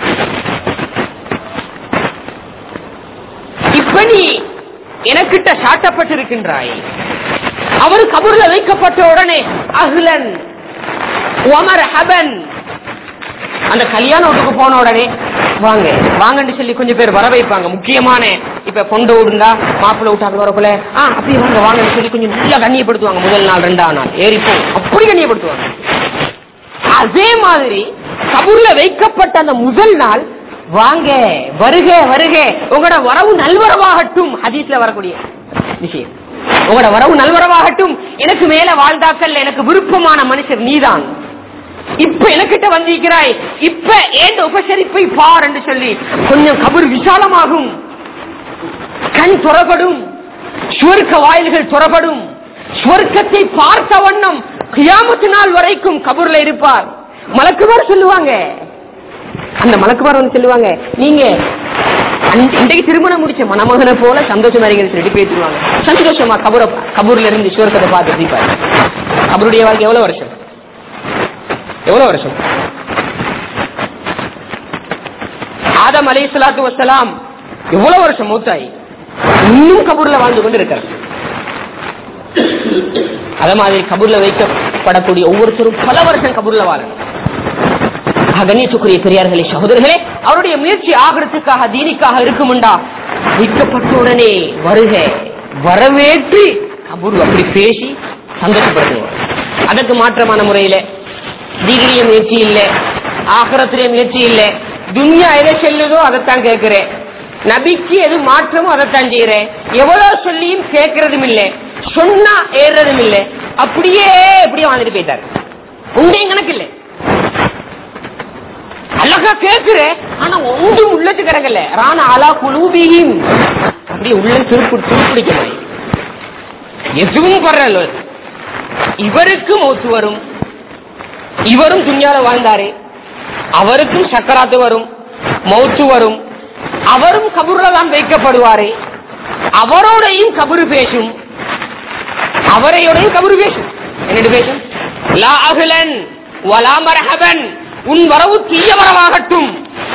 இப்ப நீ எனக்கிட்ட சாட்டப்பட்டிருக்கின்றாய். அவர் கபூர்ல வைக்கப்பட்ட உடனே அஹ்லன் வமர்ஹபன், அந்த கல்யாண வீட்டுக்கு போன உடனே வாங்க வாங்கன்னு சொல்லி கொஞ்சம் பேர் வர வைப்பாங்க. முக்கியமான இப்ப பொண்டை விடுந்தா மாப்பிள்ளை விட்டாங்க வரக்குள்ள அப்படி வாங்க வாங்கன்னு சொல்லி கொஞ்சம் நல்லா கண்ணியப்படுத்துவாங்க. முதல் நாள் 2ஆம் நாள் ஏறிப்போ அப்படி கண்ணியப்படுத்துவாங்க. அதே மாதிரி கபூர்ல வைக்கப்பட்ட அந்த முதல் நாள் வாங்க வருக வருக, உங்களோட வரவு நல்வரவாகட்டும். ஹதீஸ்ல வரக்கூடிய விஷயம், உங்களோட வரவு நல்வரவாகட்டும். எனக்கு மேல வாழ்ந்தாக்கல் எனக்கு விருப்பமான மனுஷர் நீதான். இப்ப எனக்கிட்ட வந்திருக்கிறாய், இப்ப ஏன் உபசரிப்பை பார் என்று சொல்லி கொஞ்சம் கபர் விசாலமாகும், கண் துறப்படும், சுவர்க்க வாயில்கள் துறப்படும். சுவர்க்கத்தை பார்த்த வண்ணம் கியாமத்து நாள் வரைக்கும் கபூர்ல இருப்பார். மலக்குமார் சொல்லுவாங்க, அந்த மலக்குமார் வந்து சொல்லுவாங்க, நீங்க இன்றைக்கு திருமணம் முடிச்ச மணமகனை போல சந்தோஷமா சொல்லி பேசிடுவாங்க. சந்தோஷமா கபூர்ல இருந்து சுவர்க்கத்தை பார்த்து இருப்பாரு. கபருடைய வாழ்க்கை எவ்வளவு வருஷம்? எவ்வளவு வருஷம்? ஆதம் அலைஹிஸ்ஸலாத்து வஸ்ஸலாம் எவ்வளவு வருஷம் மூத்தாயி இன்னும் கபூர்ல வாழ்ந்து கொண்டு இருக்காரு. அதே மாதிரி கபூர்ல வைக்கப்படக்கூடிய ஒவ்வொருத்தரும் பல வருஷம் கபூர்ல வாழணும். கண்ணியத்துக்குரிய பெரியார்களே சகோதரர்களே, அவருடைய முயற்சி ஆகிறதுக்காக தீனிக்காக இருக்குமுண்டா வைக்கப்பட்ட உடனே வருக வரவேற்று கபூர் அப்படி பேசி சந்தோஷப்படுத்துவோம். அதற்கு மாற்றமான முறையில தீனிய முயற்சி இல்ல, ஆகிரத்திலே முயற்சி இல்ல, துன்யா எதை செல்லுதோ அதைத்தான் கேட்கிறேன், நபிக்கு எது மாற்றமோ அதைத்தான் செய்யறேன், எவ்வளவு சொல்லியும் கேட்கறதும் இல்லை, சொன்னா ஏறதும் இல்லை, அப்படியே எப்படியே வாழ்ந்துட்டு போயிட்டாரு. உண்டையும் கணக்கு இல்லை. அழகா கேக்குற ஆனா ஒன்றும் உள்ளத்துக்கு இறங்கல. ராணா அலா குலூபிஹிம் அப்படியே உள்ள துருப்பிடிக்கல, எதுவும் பரல. இவருக்கும் மௌத்து வரும், இவரும் துன்யால வாழ்ந்தாரு, அவருக்கும் சக்கராத்து வரும், மௌத்து வரும், அவரும் கபூர்ல தான் வைக்கப்படுவாரு, அவரோடையும் கபூர் பேசும், அவரையோடையும் கபூர் பேசும். என்னது பேசும்? லா அஹ்லன் வலா மர்ஹபன், உன் வரவு தீய வரவாகட்டும்.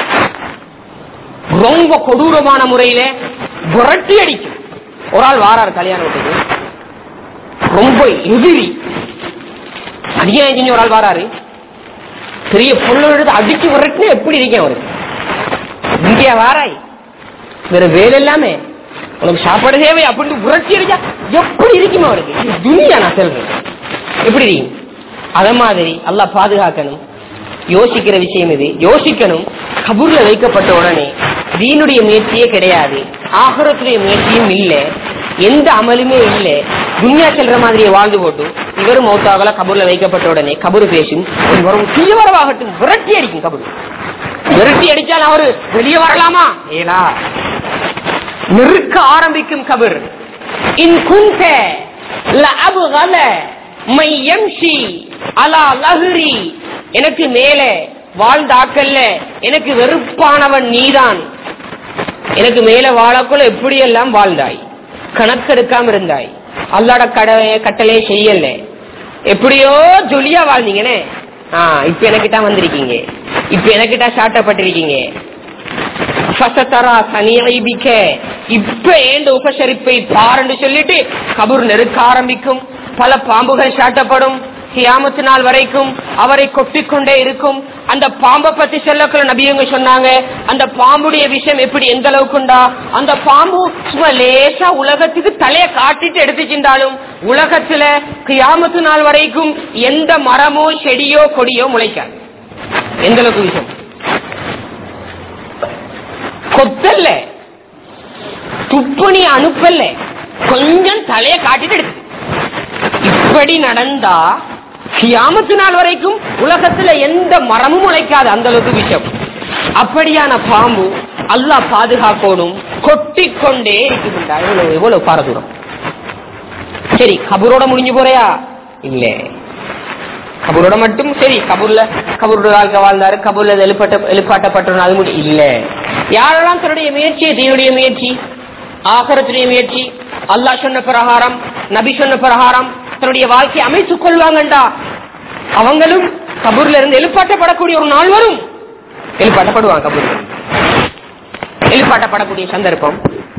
ரொம்ப கொடூரமான முறையில புரட்டி அடிக்கும். ஒரு ஆள் வாரார் கல்யாணம் வீட்டுக்கு, ரொம்ப எதிரி அநியாயம் செஞ்சு ஒரு ஆள் வாராரு, பெரிய பொருள் எடுத்து அடிச்சு விரட்டு. எப்படி இருக்கேன் அவருக்கு? இங்கே வாராய், வேற வேலை இல்லாம உனக்கு சாப்பாடு தேவை அப்படின்னு புரட்சி அடிச்சா எப்படி இருக்கும் அவருக்கு? துனியா நான் சொல்றேன், எப்படி இருக்கும்? அத மாதிரி அல்லாஹ் பாதுகாக்கணும். யோசிக்கிற விஷயம் இது, யோசிக்கணும். கபூர்ல வைக்கப்பட்ட உடனே தீனுடைய முயற்சியே கிடையாது, ஆகிரத்துடைய முயற்சியும் இல்லை, எந்த அமலுமே இல்லை, துன்யா செல்ற மாதிரியே வாழ்ந்து போட்டு இவரும் மௌத்தாகல. கபூர்ல வைக்கப்பட்ட உடனே கபூர் பேசும், தீவிரவாகட்டும், விரட்டி அடிக்கும். கபூர் விரட்டி அடிச்சால் அவரு வெளியே வரலாமா? ஏலா, நெருக்க ஆரம்பிக்கும் கபூர். இன் குன்த லஅப்கல மை யம்ஷி அலா லஹ்ரி, எனக்கு மேலே வாழ்ந்தாக்கல்ல எனக்கு வெறுப்பானவன் நீதான். எனக்கு மேல வாழக்குள்ள எப்படியெல்லாம் வாழ்ந்தாய், கணக்கெடுக்காம இருந்தாய், அல்லாட கட்டளையே செய்யல, எப்படியோ ஜொலியா வாழ்ந்தீங்கன்னு. இப்ப எனக்கிட்ட வந்திருக்கீங்க, இப்ப எனக்கிட்ட சாட்டப்பட்டிருக்கீங்க. இப்ப ஏண்ட உபசரிப்பை பாருன்னு சொல்லிட்டு கபூர் நெருக்க ஆரம்பிக்கும். பல பாம்புகள் சாட்டப்படும். கியாமத்து நாள் வரைக்கும் அவரை கொட்டிக்கொண்டே இருக்கும். அந்த பாம்பை பத்தி சொல்லக்குள்ள நபியவங்க சொன்னாங்க, அந்த பாம்புடைய விஷயம் எப்படி எந்த அளவுக்குண்டா, அந்த பாம்பு சும்மா லேசா உலகத்துக்கு தலைய காட்டிட்டு எடுத்துச்சிருந்தாலும் உலகத்துல கியாமத்து நாள் வரைக்கும் எந்த மரமோ செடியோ கொடியோ முளைக்காது. எந்த அளவுக்கு விஷயம், கொத்தல்ல, துப்பணி அனுப்பல்ல, கொஞ்சம் தலைய காட்டிட்டு எடுத்து. இப்படி நடந்தா கியாமத்து நாள் வரைக்கும் உலகத்துல எந்த மரமும் உழைக்காது, அந்த அளவுக்கு விஷயம். அப்படியான பாம்பு அல்லாஹ் பாதுகாக்கணும், கொட்டிக்கொண்டே இருக்குதுண்டா. எவ்வளவு பாரதூரம். சரி, கபூரோட முடிஞ்சு போறையா? இல்ல, கபூரோட மட்டும் சரி, கபூரோட வாழ்க்கை வாழ்ந்தாரு, கபூர்ல எழுப்பாட்டப்பட்ட அது முடியும் இல்ல. யாரெல்லாம் தன்னுடைய முயற்சியை, தீனுடைய முயற்சி, ஆகரத்துடைய முயற்சி, அல்லாஹ் சொன்ன பிரகாரம், நபி சொன்ன பிரகாரம் தன்னுடைய வாழ்க்கையை அமைத்துக் கொள்வாங்கண்டா, அவங்களும் கபூர்ல இருந்து எழுப்பாட்டப்படக்கூடிய ஒரு நாள் வரும். எழுப்பாட்டப்படுவாங்க, கபூர்ல எழுப்பாட்டப்படக்கூடிய சந்தர்ப்பம்.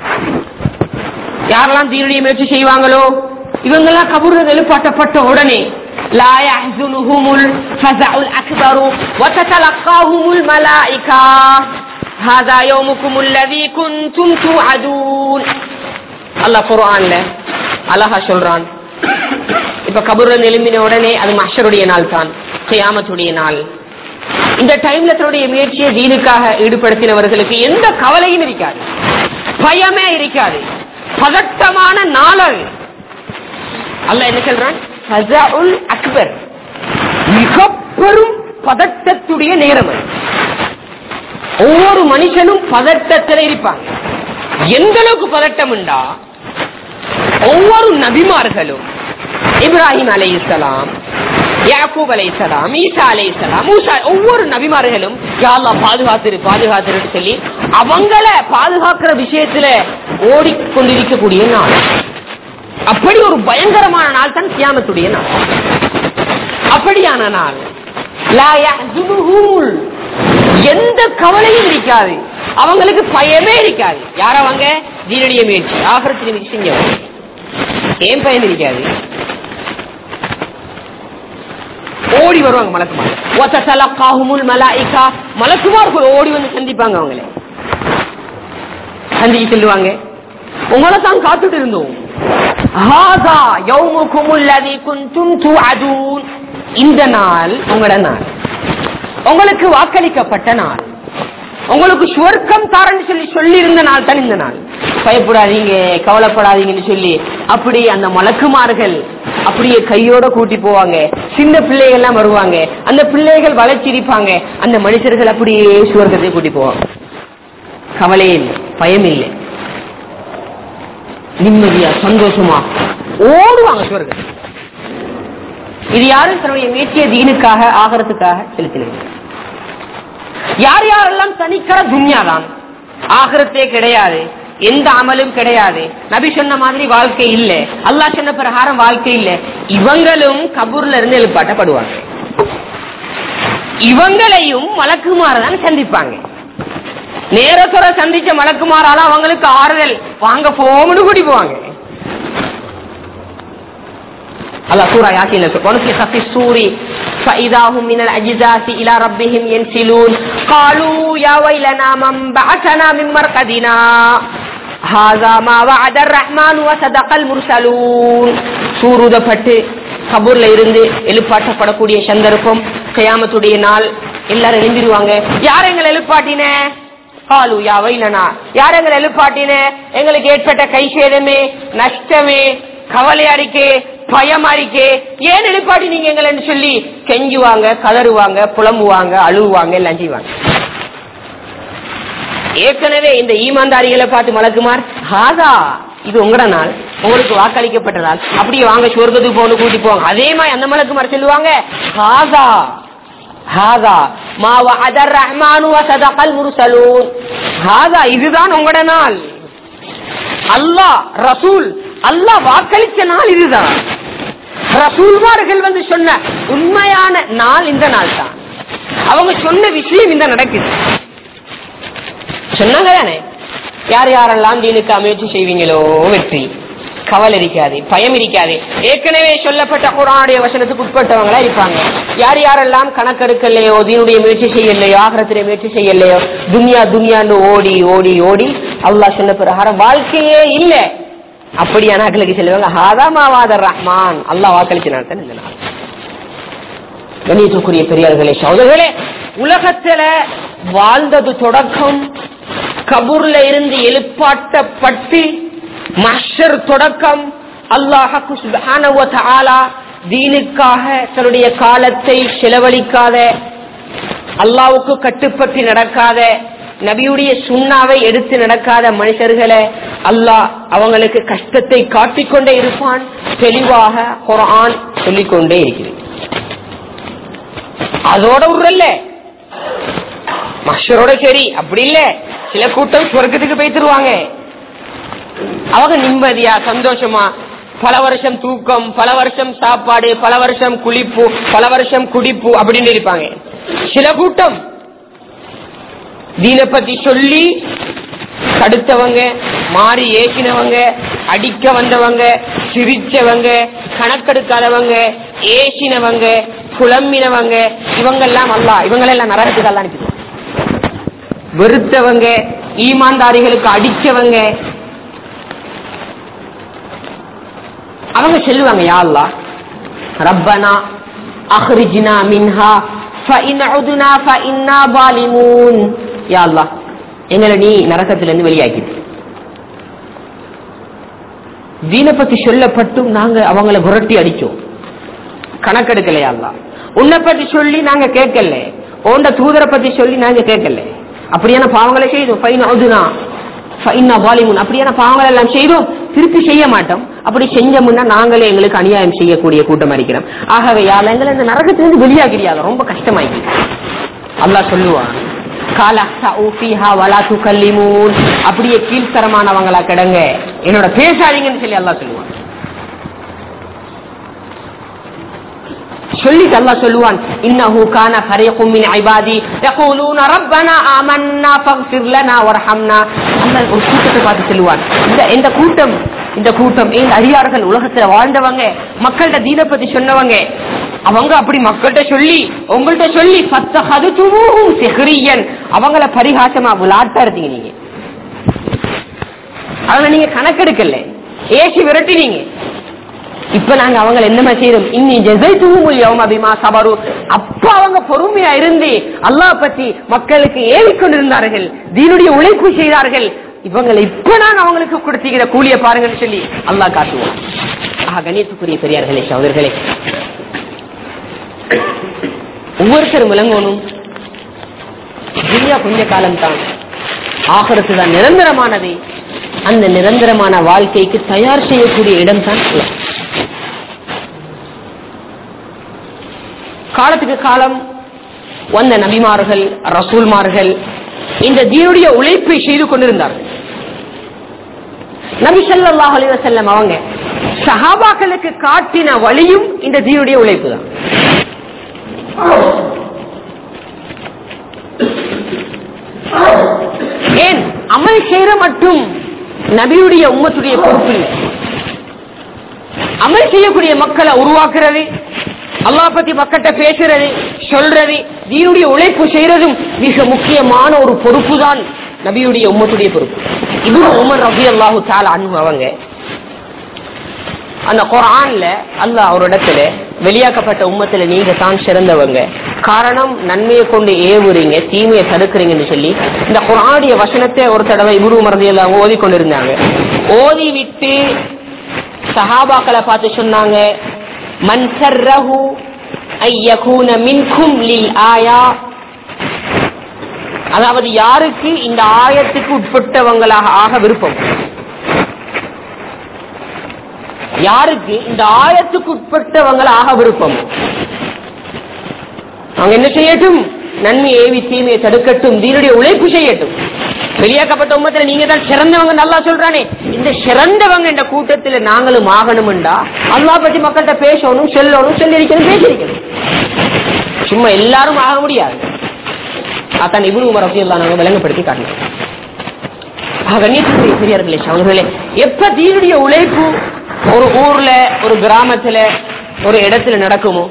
யாரெல்லாம் தீனுடைய முயற்சி செய்வாங்களோ இவங்கெல்லாம் கபூர்ல எழுப்பாட்டப்பட்ட உடனே லா யஹ்ஸுனுஹுமுல் ஃபஸஉல் அக்பரு வ ததலக்காஹுமுல் மலாயிகா ஹாதா யௌமுக்குமுல் லதீ குன்தும் துஅதூன். அல்லாஹ் குர்ஆன்ல அழகா சொல்றான். இப்ப கபூர்ல எழும்பின உடனே அது மஹ்ஷருடைய நாள் தான், கியாமத்துடைய நாள். இந்த டைம்ல தன்னுடைய முயற்சியை தீனுக்காக ஈடுபடுத்தினவர்களுக்கு எந்த கவலையும் இருக்காது, பயமே இருக்காது, பதட்டமான நாள். அல்லாஹ் என்ன சொல்றான்? ஃபஸஉல் அக்பர், மிக பெரும் பதட்டத்துடைய நேரம். ஒவ்வொரு மனுஷனும் பதட்டத்தில் இருப்பாங்க. எந்த அளவுக்கு பதட்டம் உண்டா, ஒவ்வொரு நபிமார்களும் இப்ராஹிம் அலைஹிஸ்ஸலாம், யாக்கூப் அலைஹிஸ்ஸலாம், ஈசா அலைஹிஸ்ஸலாம், மூசா, ஒவ்வொரு நபிமார்களும் யா அல்லாஹ் பாதுகாத்துரு சொல்லி அவங்கள பாதுகாக்கிற விஷயத்துல ஓடிக்கொண்டிருக்கக்கூடிய நாள். அப்படி ஒரு பயங்கரமான நாள் தான் கியாமத்துடைய நாள். அப்படியான நாள் லா யஹ்ஸுனுஹும், எந்த கவலையும் இருக்காது, அவங்களுக்கு பயமே இருக்காது. யார் அவங்க? தீனுடைய முயற்சி, ஆகிரத்தின் முயற்சி செஞ்சவங்க. ஏன் பயம் இருக்காது? ஓடி வருவாங்க மலக்குமார். வததலக்காஹுமுல் மலாயிகா, மலக்குமார்கள் ஓடி வந்து சந்திப்பாங்க. அவங்களே சந்திச்சு சொல்லுவாங்க, உங்களை தான் காத்துட்டு இருந்தோம். ஹாதா யௌமுக்குமுல் லதீ குன்தும் துஅதூன், இந்த நாள் உங்களோட நாள், உங்களுக்கு வாக்களிக்கப்பட்ட நாள், உங்களுக்கு சுவர்க்கம் தாரன்னு சொல்லி இருந்த நாள் தான் இந்த நாள். பயப்படாதீங்க, கவலைப்படாதீங்கன்னு சொல்லி அப்படி அந்த மலக்குமார்கள் அப்படியே கையோட கூட்டி போவாங்க. சின்ன பிள்ளைகள் எல்லாம் வருவாங்க, அந்த பிள்ளைகள் வளர்ச்சிருப்பாங்க. அந்த மனுஷர்கள் அப்படியே சுவர்க்கத்தை கூட்டி போவாங்க. கவலையே இல்லை, பயம் இல்லை, நிம்மதியா சந்தோஷமா ஓடுவாங்க சுவர்க்கம். இது யாரும் தன்னுடைய முயற்சிய தீனுக்காக ஆகறதுக்காக செலுத்தினீங்க. யார் யாரெல்லாம் தனிக்கிற துன்யாதான், ஆகரத்தே கிடையாது, எந்த அமலும் கிடையாது, நபி சொன்ன மாதிரி வாழ்க்கை இல்லை, அல்லாஹ் சொன்ன பிரகாரம் வாழ்க்கை இல்லை, இவங்களும் கபூர்ல இருந்து எழுப்பாட்டப்படுவாங்க. இவங்களையும் மலக்குமாரதான் சந்திப்பாங்க. நேரத்தோட சந்திச்ச மலக்குமாரால அவங்களுக்கு ஆறுதல் வாங்க போம்னு கூட்டி போவாங்க. அல்லாஹ் சூரா யாசீன்ல வனுஃபிக ஃபிஸ்ஸூரி ஃபஇதாஹும் மினல் அஜ்ஸாஸி இலா ரப்பிஹிம் யன்சிலூன் காலூ யா வைலனா மன் பஅஸனா மின் மர்கதினா ஹாஸா மா வஅதர் ரஹ்மான் வ ஸதகல் முர்ஸலூன். சூருதப்பட்டு கபூர்ல இருந்து எழுப்பாட்டப்படக்கூடிய சந்தர்ப்பம் கியாமத்துடைய நாள். எல்லாரும் எழுந்திருவாங்க. யார் எங்களை எழுப்பாட்டின? காலு யா வைலனா, யார் எங்களை எழுப்பாட்டின? எங்களுக்கு ஏற்பட்ட கை சேதமே, நஷ்டமே, கவலை அறிக்கை, பயம் அறிக்கை, ஏன் எழுப்பாட்டி நீங்க எங்களை சொல்லி கெஞ்சுவாங்க, கதறுவாங்க, புலம்புவாங்க, அழுவாங்க, எல்லாம் செய்வாங்க. ஏற்கனவே இந்த ஈமான்தாரிகளை பார்த்து மலக்குமார் ஹாதா, இது உங்களோட நாள், உங்களுக்கு வாக்களிக்கப்பட்ட நாள், அப்படியே வாங்க சொர்க்கத்துக்கு போன கூட்டி போவாங்க. அதே மாதிரி அந்த மலக்குமார் சொல்லுவாங்க ஹாதா ஹாதா மா வஅதர் ரஹ்மான் வ ஸதகல் முர்ஸலூன். ஹாதா, இதுதான் உங்களோட நாள், அல்லாஹ் ரசூல் அல்லாஹ் வாக்களிச்ச நாள் இதுதான். ரசூல்மார்கள் வந்து சொன்ன உண்மையான நாள் இந்த நாள் தான். அவங்க சொன்ன விஷயம் இந்த நடக்குது சொன்னாங்க தானே. யார் யாரெல்லாம் தீனுக்கு முயற்சி செய்வீங்களோ வெற்றி, கவலை இருக்காது, பயம் இருக்காது. ஏற்கனவே சொல்லப்பட்ட குர்ஆனுடைய வசனத்துக்கு உட்பட்டவங்களா இருப்பாங்க. யார் யாரெல்லாம் கணக்கெடுக்கலையோ, தீனுடைய முயற்சி செய்யலையோ, ஆகிரத்திலே முயற்சி செய்யலையோ, துன்யா துன்யான்னு ஓடி ஓடி ஓடி அல்லாஹ் சொன்ன பிரகாரம் வாழ்க்கையே இல்ல, அப்படியானாக்களுக்கு சொல்லுவாங்க ஹாதா மா வஅதர் ரஹ்மான், அல்லாஹ் வாக்களிச்ச நாள் தான் இந்த நாள். கண்ணியத்துக்குரிய பெரியார்களே, சகோதரர்களே, உலகத்துல வாழ்ந்தது தொடக்கம் கபூர்ல இருந்து எழுப்பாட்டப்பட்டு மஹ்ஷர் தொடக்கம் அல்லாஹ் சுப்ஹானஹு வ தஆலா தீனுக்காக தன்னுடைய காலத்தை செலவழிக்காத, அல்லாஹ்வுக்கு கட்டுப்பட்டு நடக்காத, நபியுடைய சுன்னாவை எடுத்து நடக்காத மனுஷர்களை அல்லாஹ் அவங்களுக்கு கஷ்டத்தை காட்டிக்கொண்டே இருப்பான். தெளிவாக குர்ஆன் சொல்லிக்கொண்டே இருக்கிறது. அதோட உருல்ல மஹ்ஷரோட சரி அப்படி இல்ல, சில கூட்டம் சொர்க்கத்துக்கு போய்த்துருவாங்க. அவங்க நிம்மதியா சந்தோஷமா பல வருஷம் தூக்கம், பல வருஷம் சாப்பாடு, பல வருஷம் குளிப்பு, பல வருஷம் குடிப்பு அப்படின்னு இருப்பாங்க. சில கூட்டம் தீனை பத்தி சொல்லி தடுத்தவங்க, மாறி ஏசினவங்க, அடிக்க வந்தவங்க, சிரிச்சவங்க, கணக்கெடுக்காதவங்க, ஏசினவங்க, குழம்பினவங்க, இவங்கெல்லாம் அல்லாஹ் இவங்களெல்லாம் நரகத்துக்கு அல்லாஹ் அனுப்பிடுவாங்க. வெறுத்தவங்க, ஈமான்தாரிகளுக்கு அடிச்சவங்க, அவங்க சொல்லுவாங்க யா அல்லாஹ் ரப்பனா அக்ரிஜ்னா மின்ஹா ஃபஇன் உத்னா ஃபஇன்னா ஸாலிமூன். யா அல்லாஹ் எங்களை நீ நரகத்துல இருந்து வெளியாக்கிடு. தீனை பத்தி சொல்லப்பட்டும் நாங்க அவங்கள புரட்டி அடிச்சோம், கணக்கெடுக்கலையா அல்லாஹ். உன்னை பத்தி சொல்லி நாங்க கேட்கல, உன்ட தூதரை பத்தி சொல்லி நாங்க கேட்கல, அப்படியான பாவங்களை செய்தோம். ஃபஇன் உத்னா ஃபஇன்னா ஸாலிமூன், அப்படியான பாவங்கள் எல்லாம் செய்தோம், திருப்பி செய்ய மாட்டோம். அப்படி செஞ்சோம்னா நாங்களே எங்களுக்கு அநியாயம் செய்யக்கூடிய கூட்டம் இருக்கிறோம். ஆகவே யாழ் எங்களை இந்த நரகத்திலிருந்து வெளியாகிறியாத ரொம்ப கஷ்டமாயிடுச்சு. அல்லாஹ் சொல்லுவான் அப்படியே கீழ்த்தரமானவங்களா கிடங்க, என்னோட பேசாதீங்கன்னு சொல்லி அல்லாஹ் சொல்லுவான். சொல்லிட்டு அல்லாஹ் சொல்லுவான் இன்னஹு கான ஃபரீகும் மின் இபாதி யகூலூன ரப்பனா ஆமன்னா ஃபக்ஃபிர் லனா வர்ஹம்னா. அல்லாஹ் ஒரு கூட்டத்தை பார்த்து சொல்லுவான், இந்த கூட்டம் இந்த அடியார்கள் உலகத்துல வாழ்ந்தவங்க, மக்கள்கிட்ட தீனை பத்தி சொன்னவங்க, அவங்க அப்படி மக்கள்கிட்ட சொல்லி உங்கள்கிட்ட சொல்லி ஃபத்தஹதுதுஹும் சிஹ்ரியன், அவங்கள பரிகாசமா விளையாட்டா இருந்தீங்க. நீங்க அவங்க நீங்க கணக்கெடுக்கல, ஏசி விரட்டினீங்க. இப்ப நாங்க அவங்க என்ன செய்யறோம், இன்னி ஜஸைதுஹுமுல் யௌம பிமா ஸபரு, அப்ப அவங்க பொறுமையா இருந்து அல்லாஹ் பத்தி மக்களுக்கு ஏவிக்கொண்டிருந்தார்கள், தீனுடைய உழைப்பு செய்தார்கள். இவங்களை இப்ப நாங்க அவங்களுக்கு கொடுத்திருக்கிற கூலிய பாருங்கன்னு சொல்லி அல்லாஹ் காட்டுவோம். கணியத்துக்குரிய பெரியார்களே சகோதரர்களே, ஒவ்வொருத்தரும் விளங்கணும், துன்யா கொஞ்ச காலம் தான், ஆகிரத்து தான் நிரந்தரமானது. அந்த நிரந்தரமான வாழ்க்கைக்கு தயார் செய்யக்கூடிய இடம் தான் காலத்துக்கு காலம் வந்த நபிமார்கள் ரசூல்மார்கள் இந்த தீனுடைய உழைப்பை செய்து கொண்டிருந்தார்கள். நபி ஸல்லல்லாஹு அலைஹி வஸல்லம் அவங்க சஹாபாக்களுக்கு காட்டின வழியும் இந்த தீனுடைய உழைப்பு தான். ஏன் அமல் செய்யற மட்டும் நபியுடைய உம்மத்துடைய பொறுப்பு இல்லை. அமல் செய்யக்கூடிய மக்களை உருவாக்குறது, அல்லாஹ் பத்தி மக்கள்கிட்ட பேசுறது, சொல்றது, தீனுடைய உழைப்பு செய்யறதும் மிக முக்கியமான ஒரு பொறுப்பு தான் நபியுடைய உம்மத்துடைய பொறுப்பு. இப்னு உமர் ரலியல்லாஹு தஆலா அன்ஹு அவங்க அந்த குர்ஆன்ல அல்லாஹ் ஒரு இடத்துல வெளியாக்கப்பட்ட உம்மத்துல நீங்க தான் சிறந்தவங்க, காரணம் நன்மையை கொண்டு ஏவுறீங்க தீமையை தடுக்கிறீங்கன்னு சொல்லி இந்த குர்ஆனுடைய வசனத்தை ஒரு தடவை இப்னு உமர் ரலியல்லாஹு ஓதி கொண்டிருந்தாங்க. ஓதி விட்டு சஹாபாக்களை பார்த்து சொன்னாங்க, மன் சர்ரஹு ஐயகூன மின்கும் லில் ஆயா, அதாவது யாருக்கு இந்த ஆயத்துக்கு உட்பட்டவங்களாக ஆக விருப்பம், யாருக்கு இந்த ஆயத்துக்கு உட்பட்டவங்களாக விருப்பம், அவங்க என்ன செய்யட்டும், நன்மை ஏவி தீமையை தடுக்கட்டும், தீனுடைய உழைப்பு செய்யட்டும். வெளியாக்கப்பட்ட உம்மத்துல நீங்க தான் சிறந்தவங்க நல்லா சொல்றானே, இந்த சிறந்தவங்க இந்த கூட்டத்துல நாங்களும் ஆகணும்டா அல்லாஹ் பத்தி மக்கள்கிட்ட பேசணும், சொல்லணும், சொல்லியிருக்கணும், பேசியிருக்கணும். சும்மா எல்லாரும் ஆக முடியாது. அதான் இப்னு உமர் ரலியல்லாஹு அன்ஹு விளங்கப்படுத்தி காட்டினாங்க. கண்ணியத்துக்குரிய பெரியார்களே சகோதரர்களே, எப்ப தீனுடைய உழைப்பு ஒரு ஊர்ல ஒரு கிராமத்துல ஒரு இடத்துல நடக்குமோ,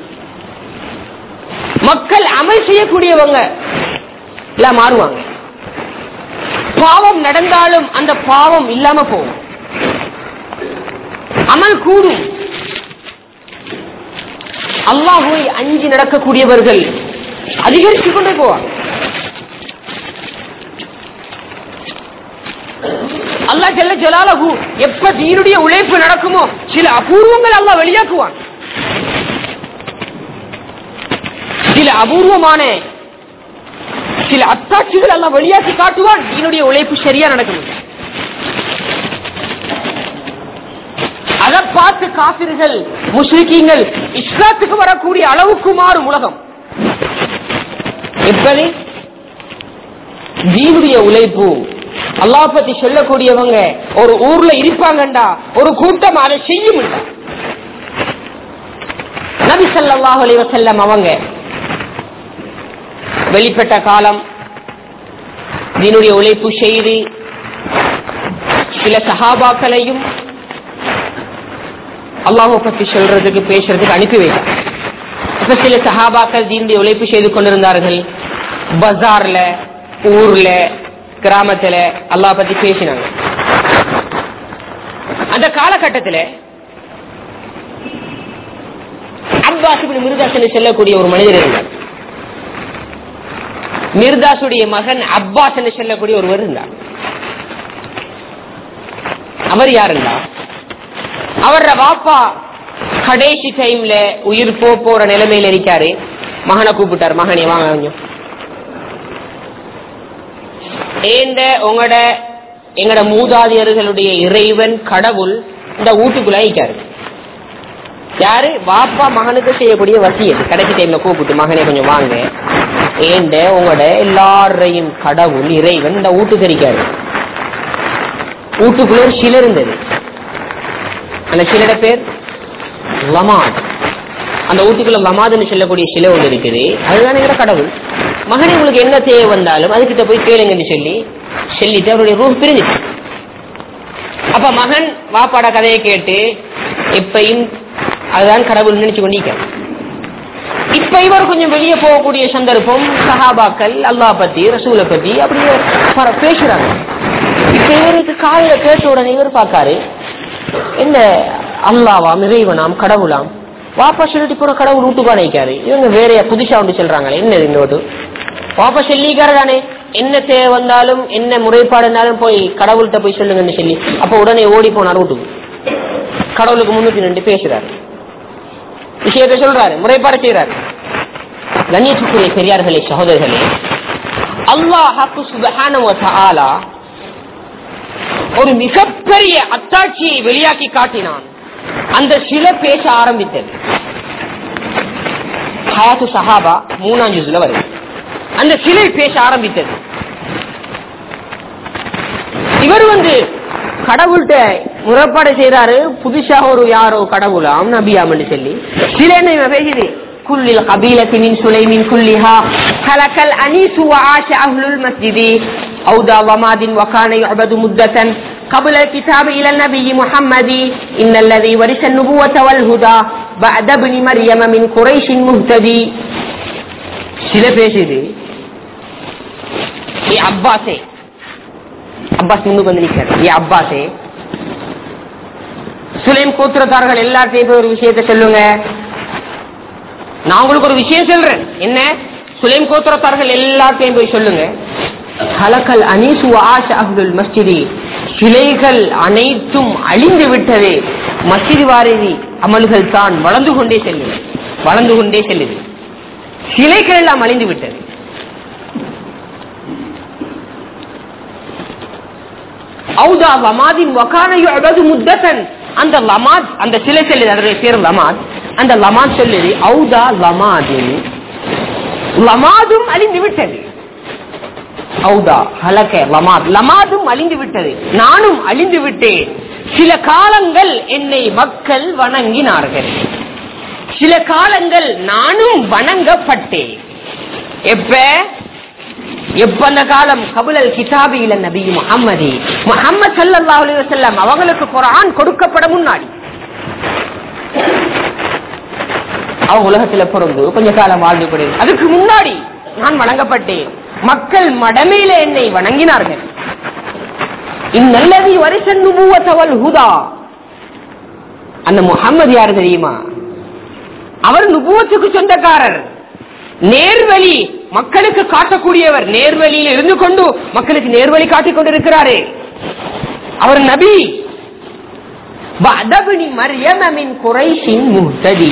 மக்கள் அமல் செய்யக்கூடியவங்க எல்லாம் மாறுவாங்க. பாவம் நடந்தாலும் அந்த பாவம் இல்லாம போகும், அமல் கூடும். அல்லாஹ்வை அஞ்சி நடக்கக்கூடியவர்கள் அதிகரித்துக் கொண்டே போவாங்க. அல்லாஹ் ஜல்ல ஜலாலுஹு எப்ப தீனுடைய உழைப்பு நடக்குமோ சில அபூர்வங்கள் அல்லாஹ் வெளியாக்குவான். சில அபூர்வமான சில அத்தாட்சிகள் எல்லாம் வெளியாக்கி காட்டுவான். தீனுடைய உழைப்பு சரியா நடக்கும். அதை பார்த்து காபிர்கள் முஸ்லிக்கீங்கள் இஸ்லாத்துக்கு வரக்கூடிய அளவுக்கு மாறும் உலகம். எப்படி தீனுடைய உழைப்பு அல்லாஹ் பத்தி சொல்லக்கூடியவங்க ஒரு ஊர்ல இருப்பாங்கண்டா ஒரு கூட்டம் அதை செய்யும். நபி ஸல்லல்லாஹு அலைஹி வஸல்லம் அவங்க வெளிப்பட்ட காலம் தீனுடைய உழைப்பு செய்து சில சஹாபாக்களையும் அல்லாஹ் பத்தி சொல்றதுக்கு பேசுறதுக்கு அனுப்பி வைத்தார். இப்ப சில சஹாபாக்கள் தீனுடைய உழைப்பு செய்து கொண்டிருந்தார்கள். பஜார்ல ஊர்ல கிராமத்துல அல்லாஹ் பத்தி பேசினாங்க. அந்த காலகட்டத்தில் அப்பாஸ் இப்னு மிர்தாஸ் என்று சொல்லக்கூடிய ஒரு மனிதர் இருந்தார். மிர்தாசுடைய மகன் அப்பாஸ் என்று சொல்லக்கூடிய ஒருவர் இருந்தார். அவர் யாருந்தா, அவர வாப்பா கடைசி டைம்ல உயிர் போற நிலைமையில இருக்காரு. மகனை கூப்பிட்டார், மகனே வாங்க கொஞ்சம், எங்கட மூதாதையர்களுடைய இறைவன் கடவுள் இந்த வீட்டுக்குள்ள இருக்காரு. யாரு? வாப்பா மகனுக்கு செய்யக்கூடிய வசியத்து. கடைசி டைம்ல கூப்பிட்டு, மகனே கொஞ்சம் வாங்க, உங்களோட எல்லாரையும் கடவுள் இறைவன் இந்த வீட்டுக்கு இருக்காரு. வீட்டுக்குள்ள ஒரு சிலை இருந்தது. அந்த சிலையோட பேர் லமாத். அந்த வீட்டுக்குள்ள லமாதுன்னு சொல்லக்கூடிய சிலை ஒன்று இருக்குது. அதுதான் எங்க கடவுள். மகனே உங்களுக்கு என்ன தேவை வந்தாலும் அதுகிட்ட போய் கேளுங்கன்னு சொல்லிட்டு அவருடைய ரூஹ் பிரிஞ்சிச்சு. அப்ப மகன் வாப்பாட கதையை கேட்டு இப்பையும் அதுதான் கடவுள் நினைச்சு கொண்டிருக்க. இப்ப இவர் கொஞ்சம் வெளியே போகக்கூடிய சந்தர்ப்பம், சஹாபாக்கள் அல்லாஹ் பத்தி ரசூலை பத்தி அப்படியே பேசுறாங்க. இப்ப இவருக்கு காலையில கேட்ட உடனே இவர் பார்க்காரு, என்ன அல்லாவாம் இறைவனாம் கடவுளாம் வாப்பா சொல்லிட்டு போற கடவுள் வீட்டுக்கா நினைக்காரு. இவங்க வேறையா புதுசா ஒன்று சொல்றாங்களே, என்ன இன்னொரு வாப்பா சொல்லிக்காரு தானே, என்ன தேவை வந்தாலும் என்ன முறைப்பாடு இருந்தாலும் போய் கடவுள்கிட்ட போய் சொல்லுங்கன்னு சொல்லி அப்ப உடனே ஓடி போனார் வீட்டுக்கு. கடவுளுக்கு முன்னுக்கு நின்று பேசுறாரு, விஷயத்தை சொல்றாரு, முறைப்பாடு செய்யறாரு. கண்ணியத்துக்குரிய பெரியார்களே, சகோதரர்களே, அல்லாஹ் சுப்ஹானஹு வ தஆலா ஒரு மிகப்பெரிய அத்தாட்சியை வெளியாக்கி காட்டினான். அந்த சிலை பேச ஆரம்பித்தது. ஹயாத்து சஹாபா 3ஆம் ஜுஸ்ல வருது. அந்த சிலை பேச ஆரம்பித்தது. இவர் கடவுள்கிட்ட முறைப்பாடு செய்யறாரு. புதுசாக ஒரு யாரோ கடவுளாம் நபியாம் சொல்லி சிலை என்ன பேசுது. குல்லில் கபீலத்தி மின் சுலைமின் குல்லிஹா கலக்கல் அனீசு வ ஆஷ அஹ்லுல் மஸ்ஜிதி அவுதா வமாதின் வகான யுஅபது முத்தன் قبل الكتاب الى النبي محمد ان الذي ورث النبوة والهدى بعد ابن مريم من قريش مهتدي. சில பேசுது. ஏ அப்பாஸே, அப்பாஸ் முன்னுக்கு வந்து நிற்கிறார். ஏ அப்பாஸே, சுலைம் கோத்திரத்தார்கள் எல்லாத்தையும் ஒரு விஷயத்தை சொல்லுங்க. நான் உங்களுக்கு ஒரு விஷயம் சொல்றேன். என்ன? சுலைம் கோத்திரத்தார்கள் எல்லாத்தையும் போய் சொல்லுங்க. ஹலக்கல் அனீசு வ ஆஷ அஹ்லுல் மஸ்ஜிதி, சிலைகள் அனைத்தும் அழிந்து விட்டது. மஸ்ஜித் வாரிதி அமல்கள் தான் வளர்ந்து கொண்டே செல்லுது. சிலைகள் எல்லாம் அழிந்து விட்டது. அவுதா வமாதின் வகான யுஅபது முத்தன், அந்த லமாத், அந்த சிலை சொல்லுது, அதனுடைய பேர் லமாத். அந்த லமாத் சொல்லுது அவுதா லமாதின், லமாதும் அழிந்து விட்டது. அவுதா ஹலக லமாத், லமாதும் அழிந்து விட்டது, நானும் அழிந்து விட்டேன். சில காலங்கள் என்னை மக்கள் வணங்கினார்கள், சில காலங்கள் நானும் வணங்கப்பட்டேன். எப்ப அந்த காலம்? கபுலல் கிதாபி இல நபி முஹம்மதி, முஹம்மது ஸல்லல்லாஹு அலைஹி வஸல்லம் அவங்களுக்கு குர்ஆன் கொடுக்கப்பட முன்னாடி. அவங்க உலகத்துல பிறந்து கொஞ்ச காலம் வாழ்ந்து கொண்டு அதுக்கு முன்னாடி நான் வணங்கப்பட்டேன். மக்கள் மடமையில என்னை வணங்கினார்கள். இன்னல்லதி வரிசன் நுபுவத வல் ஹுதா, அந்த முஹம்மது யாரு தெரியுமா? அவர் நுபுவத்துக்கு சொந்தக்காரர், நேர்வழி மக்களுக்கு காட்டக்கூடியவர். நேர்வழியில் இருந்து கொண்டு மக்களுக்கு நேர்வழி காட்டிக் கொண்டிருக்கிறாரே அவர் நபி. பஅதப்னி மர்யம மின் குரைஷின் முஹ்ததி,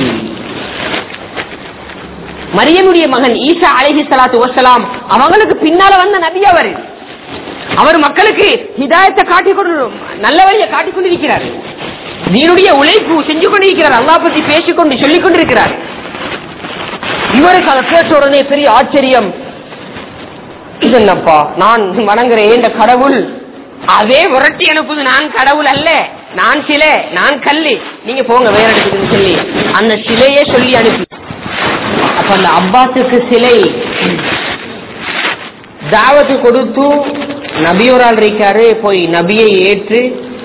மரியமுடைய மகன் ஈசா அலைஹிஸ்ஸலாத்து வஸ்ஸலாம் அவங்களுக்கு பின்னால வந்த நபி அவர். அவர் மக்களுக்கு ஹிதாயத்தை காட்டிக் கொண்டு, நல்ல வழியை காட்டிக் கொண்டிருக்கிறார். தீனுடைய உழைப்பு செஞ்சு கொண்டிருக்கிறார். அல்லாஹ் பற்றி பேசிக்கொண்டு சொல்லிக் கொண்டிருக்கிறார். இவருக்கு அதை கேட்ட உடனே பெரிய ஆச்சரியம். இது என்னப்பா, நான் வணங்குறேன் இந்த கடவுள் அதே விரட்டி அனுப்புது. நான் கடவுள் அல்ல, நான் சிலை, நான் கல்லு, நீங்க போங்க வேற இடத்துக்கு சொல்லி அந்த சிலையே சொல்லி அனுப்பி. அப்ப அந்த அப்பாஸுக்கு சிலை தாவத்து கொடுத்து நபியோரால் இருக்காரு, போய் நபியை ஏற்று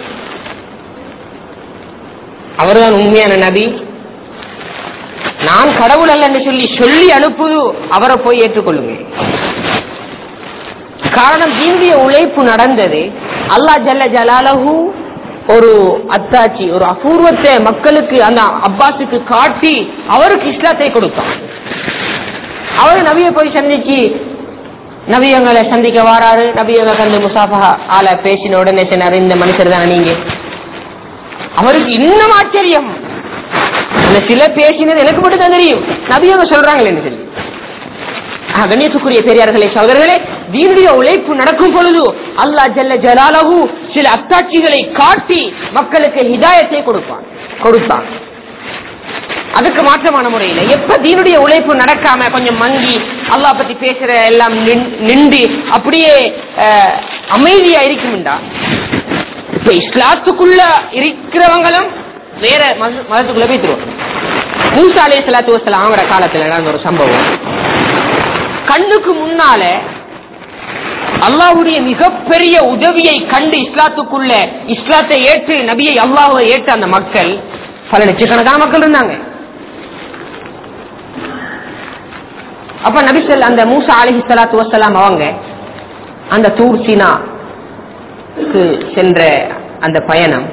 அவர்தான் உண்மையான நபி, நான் கடவுள் அல்ல என்று சொல்லி அனுப்புது, அவரை போய் ஏற்றுக்கொள்ளுங்க. காரணம் தீனுடைய உழைப்பு நடந்தது. அல்லாஹ் ஜல்ல ஜலாலஹு ஒரு அத்தாட்சி, ஒரு அபூர்வத்தை மக்களுக்கு அந்த அப்பாஸுக்கு காட்டி அவருக்கு இஸ்லாத்தை கொடுத்தான். அவரு நபியை போய் சந்திச்சு நபியங்களை சந்திக்க வாராரு. நபியங்க கண்டு முசாஃபஹா ஆல பேசின உடனே சொன்னாரு, இந்த மனுஷர் தானே நீங்க. அவருக்கு இன்னும் ஆச்சரியம், அந்த சில பேசினது எனக்கு மட்டும் தான் தெரியும், நபியங்க சொல்றாங்களேன்னு சொல்லி. கண்ணியத்துக்குரிய பெரியார்களே, சகோதரர்களே, தீனுடைய உழைப்பு நடக்கும் பொழுது அல்லாஹ் ஜல்ல ஜலாலஹு சில அத்தாட்சிகளை காட்டி மக்களுக்கு ஹிதாயத்தை கொடுத்தான். அதுக்கு மாற்றமான முறையில் எப்ப தீனுடைய உழைப்பு நடக்காம கொஞ்சம் மங்கி அல்லாஹ் பத்தி பேசுற எல்லாம் நின்று அப்படியே அமைதியா இருக்கும்டா, இப்ப இஸ்லாத்துக்குள்ள இருக்கிறவங்களும் வேற மதத்துக்குள்ள போய்த்துருவோம். மூசா அலைஹிஸ்ஸலாத்து வஸ்ஸலாம் அவங்களோட காலத்துல நடந்த ஒரு சம்பவம். கண்ணுக்கு முன்னால அல்லாஹ்வுடைய மிகப்பெரிய உதவியை கண்டு இஸ்லாத்துக்குள்ள இஸ்லாத்தை ஏற்று நபியை அல்லாஹ்வை ஏற்று அந்த மக்கள் பல லட்சக்கணக்கான மக்கள் இருந்தாங்க. அப்ப நபி அந்த மூசா அலைஹிஸ்ஸலாத்து வஸ்ஸலாம் அவங்க அந்த தூர் சீனாக்கு சென்ற அந்த பயணம்,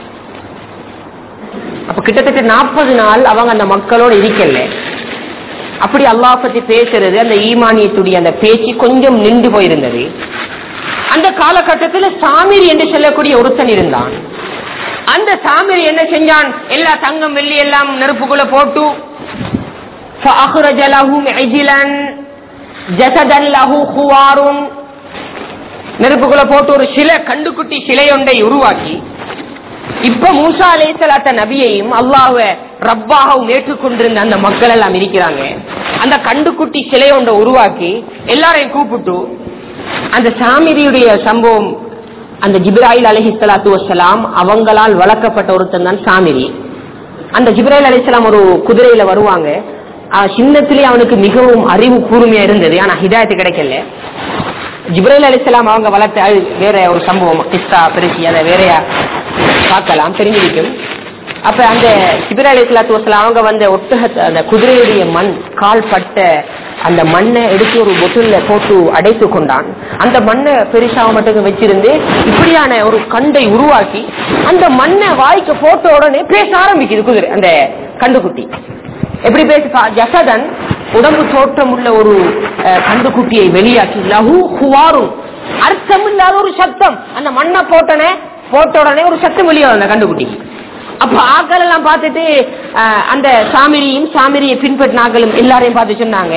அப்ப கிட்டத்தட்ட 40 நாள் அவங்க அந்த மக்களோட இருக்கல. அப்படி அல்லாஹ் பத்தி பேசுறது, அந்த ஈமானியத்துடைய அந்த பேச்சு கொஞ்சம் நின்று போயிருந்தது. அந்த காலகட்டத்தில் சாமிரி என்று சொல்லக்கூடிய ஒருத்தன் இருந்தான். அந்த சாமிரி என்ன செஞ்சான்? எல்லா தங்கம் வெள்ளி எல்லாம் நெருப்புக்குள்ள போட்டு فأخرج لهم عجلا جسدا له خوار நெருப்புக்குள்ள போட்டு ஒரு சிலை, கண்டுக்குட்டி சிலை ஒன்றை உருவாக்கி, இப்ப மூசா அலைஹிஸ்ஸலாத்த நபியையும் அல்லாஹ்வ ரப்பாகவும் ஏற்றுக்கொண்டிருந்த அந்த மக்கள் எல்லாம் இருக்கிறாங்க. அந்த கண்டுக்குட்டி சிலை ஒன்றை உருவாக்கி எல்லாரையும் கூப்பிட்டு, அந்த சாமிரியுடைய சம்பவம், அந்த ஜிப்ராயில் அலைஹிஸ்ஸலாத்து வஸ்ஸலாம் அவங்களால் வளர்க்கப்பட்ட ஒருத்தன் தான் சாமிரி. அந்த ஜிப்ராயில் அலைஹிஸ்ஸலாம் ஒரு குதிரையில வருவாங்க. சின்னத்திலே அவனுக்கு மிகவும் அறிவு கூர்மையா இருந்தது, ஆனா ஹிதாயத்து கிடைக்கல. ஜிப்ராயில் அலைஹிஸ்ஸலாம் அவங்க வளர்த்த வேற ஒரு சம்பவம், கிஸ்ஸா பெருசி, அதை வேறையா பார்க்கலாம், தெரிஞ்சிருக்கும். அப்ப அந்த ஜிப்ராயில் அலைஹிஸ்ஸலாத்து வஸ்ஸலாம் அவங்க வந்த ஒட்டகத்தை, அந்த குதிரையுடைய மண் கால் பட்ட அந்த மண்ணை எடுத்து ஒரு பொட்டில்ல போட்டு அடைத்து கொண்டான். அந்த மண்ணை பெருசாக மட்டும் வச்சிருந்து இப்படியான ஒரு கண்டை உருவாக்கி அந்த மண்ணை வாய்க்கு போட்ட உடனே பேச ஆரம்பிக்குது குதிரை. அந்த கண்டுக்குட்டி எப்படி பேச? ஜசதன், உடம்பு தோற்றம் உள்ள ஒரு கண்டுக்குட்டியை வெளியாக்கி, லஹு ஹுவாரும், அர்த்தம் இல்லாத ஒரு சத்தம். அந்த மண்ணை போட்ட உடனே ஒரு சத்தம் வெளியாகும் அந்த கண்டுக்குட்டி. அப்ப ஆக்கள் எல்லாம் பார்த்துட்டு அந்த சாமிரியை பின்பற்றின ஆக்களும் எல்லாரையும் பார்த்து சொன்னாங்க,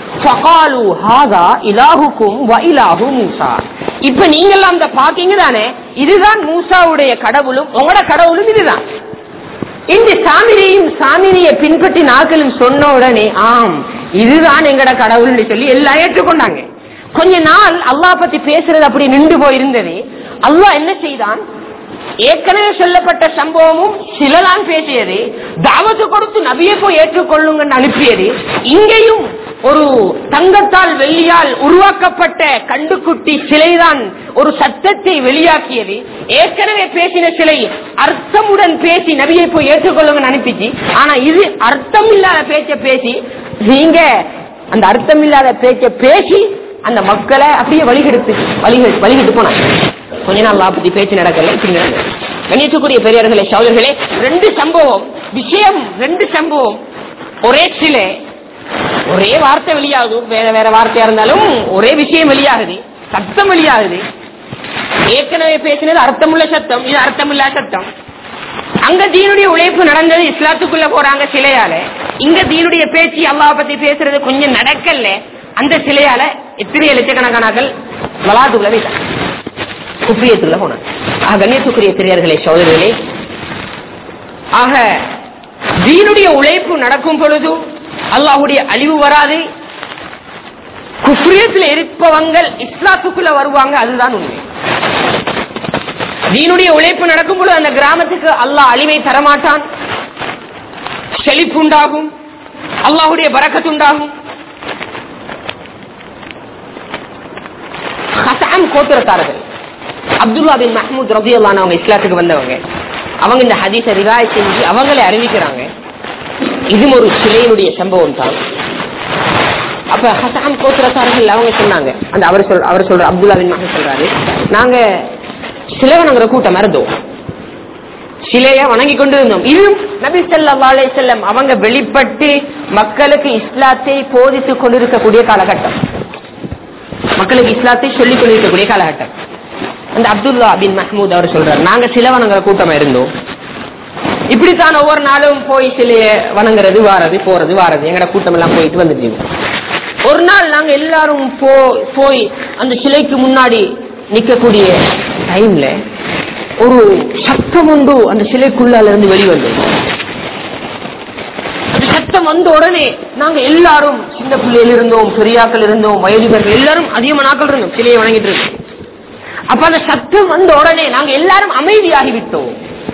இப்ப நீங்க எல்லாம் பாக்கீங்க தானே, இதுதான் மூசாவுடைய கடவுளும் உங்களோட கடவுளும் இதுதான். இந்த சாமிரியை பின்பற்றி நாக்களும் சொன்ன உடனே ஆம் இதுதான் எங்கட கடவுள் சொல்லி எல்லாம் ஏற்றுக்கொண்டாங்க. கொஞ்ச நாள் அல்லாஹ் பத்தி பேசுறது அப்படி நின்று போயிருந்தது. அல்லாஹ் என்ன செய்தான்? ஏற்கனவே சொல்லப்பட்ட சம்பவமும் சிலதான் பேசியது, தாவத்து கொடுத்து நபியை போய் ஏற்றுக்கொள்ளுங்க அனுப்பியது. இங்கேயும் ஒரு தங்கத்தால் வெள்ளியால் உருவாக்கப்பட்ட கண்டுக்குட்டி சிலைதான் ஒரு சத்தத்தை வெளியாக்கியது. ஏற்கனவே பேசின சிலை அர்த்தமுடன் பேசி நபியை போய் ஏற்றுக்கொள்ளுங்க அனுப்பிச்சு. ஆனா இது அர்த்தம் இல்லாத பேச்ச பேசி, நீங்க அந்த அர்த்தம் இல்லாத பேச்ச பேசி அந்த மக்களை அப்படியே வழிகெடுத்து போனாங்க. கொஞ்ச நாள் பத்தி பேச்சு நடக்கல. கணியத்துக்குரிய பெரியார்களே, சகோதரர்களே, ரெண்டு சம்பவம் ஒரே சிலை, ஒரே வார்த்தை வெளியாகுது. வேற வார்த்தையா இருந்தாலும் ஒரே விஷயம் வெளியாகுது, சத்தம் வெளியாகுது. ஏற்கனவே பேசினது அர்த்தமுள்ள சத்தம், இது அர்த்தமில்லா சத்தம். அங்க தீனுடைய உழைப்பு நடந்தது, இஸ்லாத்துக்குள்ள போறாங்க சிலையால. இங்க தீனுடைய பேச்சு அல்லாஹ் பத்தி பேசுறது கொஞ்சம் நடக்கல. அந்த சிலையால எத்தனை லட்சக்கணக்கானாக்கள் வலாத்துக்குள்ள வைத்தாங்க, குப்பியத்துக்குள்ள போனாங்க. கண்ணியத்துக்குரிய பெரியார்களே, சகோதரர்களே, ஆக தீனுடைய உழைப்பு நடக்கும் பொழுது அல்லாஹ்வுடைய அழிவு வராது. குஃப்ரியத்தில் இருப்பவங்க இஸ்லாத்துக்குள்ள வருவாங்க, அதுதான் உண்மை. தீனுடைய உழைப்பு நடக்கும் பொழுது அந்த கிராமத்துக்கு அல்லாஹ் அழிவை தரமாட்டான், செழிப்பு உண்டாகும், அல்லாஹ்வுடைய பரக்கத் உண்டாகும். ஹஸாம் கோத்திரத்தார்கள் அப்துல்லா பின் மஹ்மூத் ரலியல்லாஹு அன்ஹு அவங்க இஸ்லாத்துக்கு வந்தவங்க. அவங்க இந்த ஹதீஸை ரிவாயத் செஞ்சு அவங்களே அறிவிக்கிறாங்க. இதுவும் ஒரு சிலையினுடைய சம்பவம் தான். அப்ப ஹஸாம் கோத்திரத்தார்கள் அவங்க சொன்னாங்க, அந்த அவர் சொல்ற அப்துல்லா பின் மஹ்மூத் சொல்றாரு, நாங்க சிலை வணங்குற கூட்டம் இருந்தோம், சிலைய வணங்கி கொண்டு இருந்தோம். இதுவும் நபி ஸல்லல்லாஹு அலைஹி வஸல்லம் அவங்க வெளிப்பட்டு மக்களுக்கு இஸ்லாத்தை போதித்துக் கொண்டிருக்கக்கூடிய காலகட்டம், மக்களுக்கு இஸ்லாத்தை சொல்லிக் கொண்டிருக்கக்கூடிய காலகட்டம். அந்த அப்துல்லா பின் மஹ்மூத் அவர் சொல்றாரு, நாங்க சிலை வணங்குற கூட்டமா இருந்தோம், இப்படித்தான் ஒவ்வொரு நாளும் போய் சிலைய வணங்குறது போறது வாரது எங்கட கூட்டம் எல்லாம் போயிட்டு வந்துட்டு. ஒரு நாள் நாங்க எல்லாரும் போய் அந்த சிலைக்கு முன்னாடி நிக்கக்கூடிய டைம்ல ஒரு சத்தம் உண்டு அந்த சிலைக்குள்ளால இருந்து வெளிவந்தது. அந்த சத்தம் வந்த உடனே நாங்க எல்லாரும், சின்ன பிள்ளைகள் இருந்தோம், பெரியாக்கள் இருந்தோம், வயதுகள் எல்லாரும் அதிகமான நாட்கள் இருந்தோம், சிலையை வணங்கிட்டு இருக்கோம். அப்ப அந்த சத்தம் வந்த உடனே நாங்க எல்லாரும் அமைதியாகிவிட்டோம்.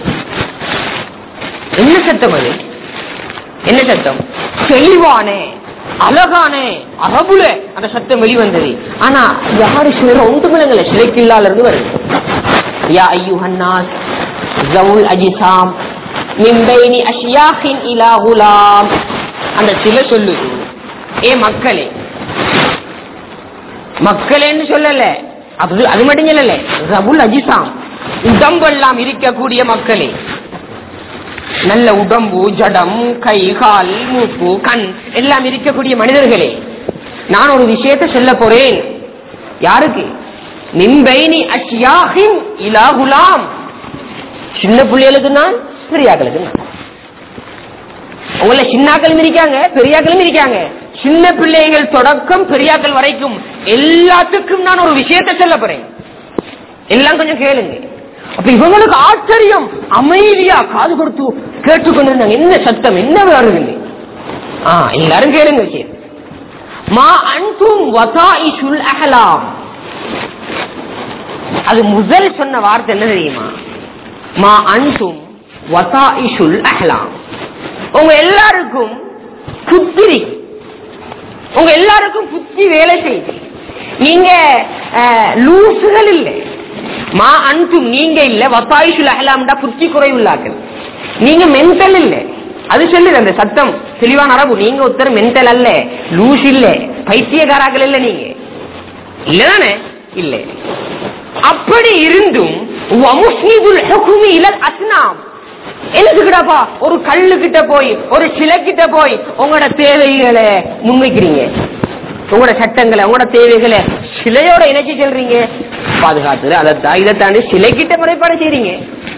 என்ன சத்தம் அது? என்ன சத்தம்? தெளிவான அழகான அரபுல அந்த சத்தம் வெளிவந்தது. ஆனா யாரு சிலை ஒன்றுமில்லைங்கள, சிலைக்குள்ளால இருந்து வருது. யா அய்யுஹன் நாஸ் ஸவுல் அஜ்சாம் மின் பைனி அஷ்யாஹின் இலா குலாம். அந்த சிலை சொல்லுது, ஏ மக்களே, மக்களேன்னு சொல்லல, அது மட்டும் சொல்லல, ஸவுல் அஜ்சாம் உடம்பெல்லாம் இருக்கக்கூடிய மக்களே, நல்ல உடம்பு, ஜடம், கை, கால், மூக்கு, கண் எல்லாம் இருக்கக்கூடிய மனிதர்களே, நான் ஒரு விஷயத்தை சொல்ல போறேன். யாருக்கு? மின் பைனி அஷ்யாஹின் இலா குலாம், சின்ன பிள்ளைகளுக்கு நான், பெரியாக்களுக்கு நான். உங்கள சின்னாக்களும் இருக்காங்க, பெரியாக்களும் இருக்காங்க. சின்ன பிள்ளைகள் தொடக்கம் பெரியாக்கள் வரைக்கும் எல்லாத்துக்கும் நான் ஒரு விஷயத்தை சொல்ல போறேன். எல்லாம் கொஞ்சம் கேளுங்க. அப்ப இவங்களுக்கு ஆச்சரியம், அமைதியா காது கொடுத்து கேட்டுக்கொண்டிருந்தாங்க. என்ன சத்தம், என்ன வருது? எல்லாரும் கேளுங்க விஷயம். மா அன்தும் வசாயிஷுல் அஹ்லாம். அது முதல் சொன்ன வார்த்தை என்ன தெரியுமா? மா அன்தும் வசாயிஷுல் அஹ்லாம். உங்க எல்லாருக்கும் புத்தி, உங்க எல்லாருக்கும் புத்தி வேலை செய்யுது. நீங்க லூசுகள் இல்லை. மா அன்தும் நீங்க இல்ல, வசாயிஷுல் அஹ்லாம்டா புத்தி குறைவுள்ளாக்கள். நீங்க மென்டல் இல்ல. அது சொல்லுது அந்த சத்தம் தெளிவான அரபு. நீங்க ஒருத்தர் மென்டல் அல்ல, லூஸ் இல்ல, பைத்தியக்காராக்கள் இல்ல. நீங்க இல்லதானே? இல்ல. அப்படி இருந்தும் எழுதுகிட்டப்பா ஒரு கல்லு கிட்ட போய், ஒரு சிலை கிட்ட போய் உங்களோட தேவைகளை முன்வைக்கிறீங்க. உங்களோட சட்டங்களை, உங்களோட தேவைகளை சிலையோட இணைச்சி செல்றீங்க. பாதுகாத்து அதைத்தான் இதை தாண்டி சிலை கிட்ட முறைப்பாடு செய்றீங்க.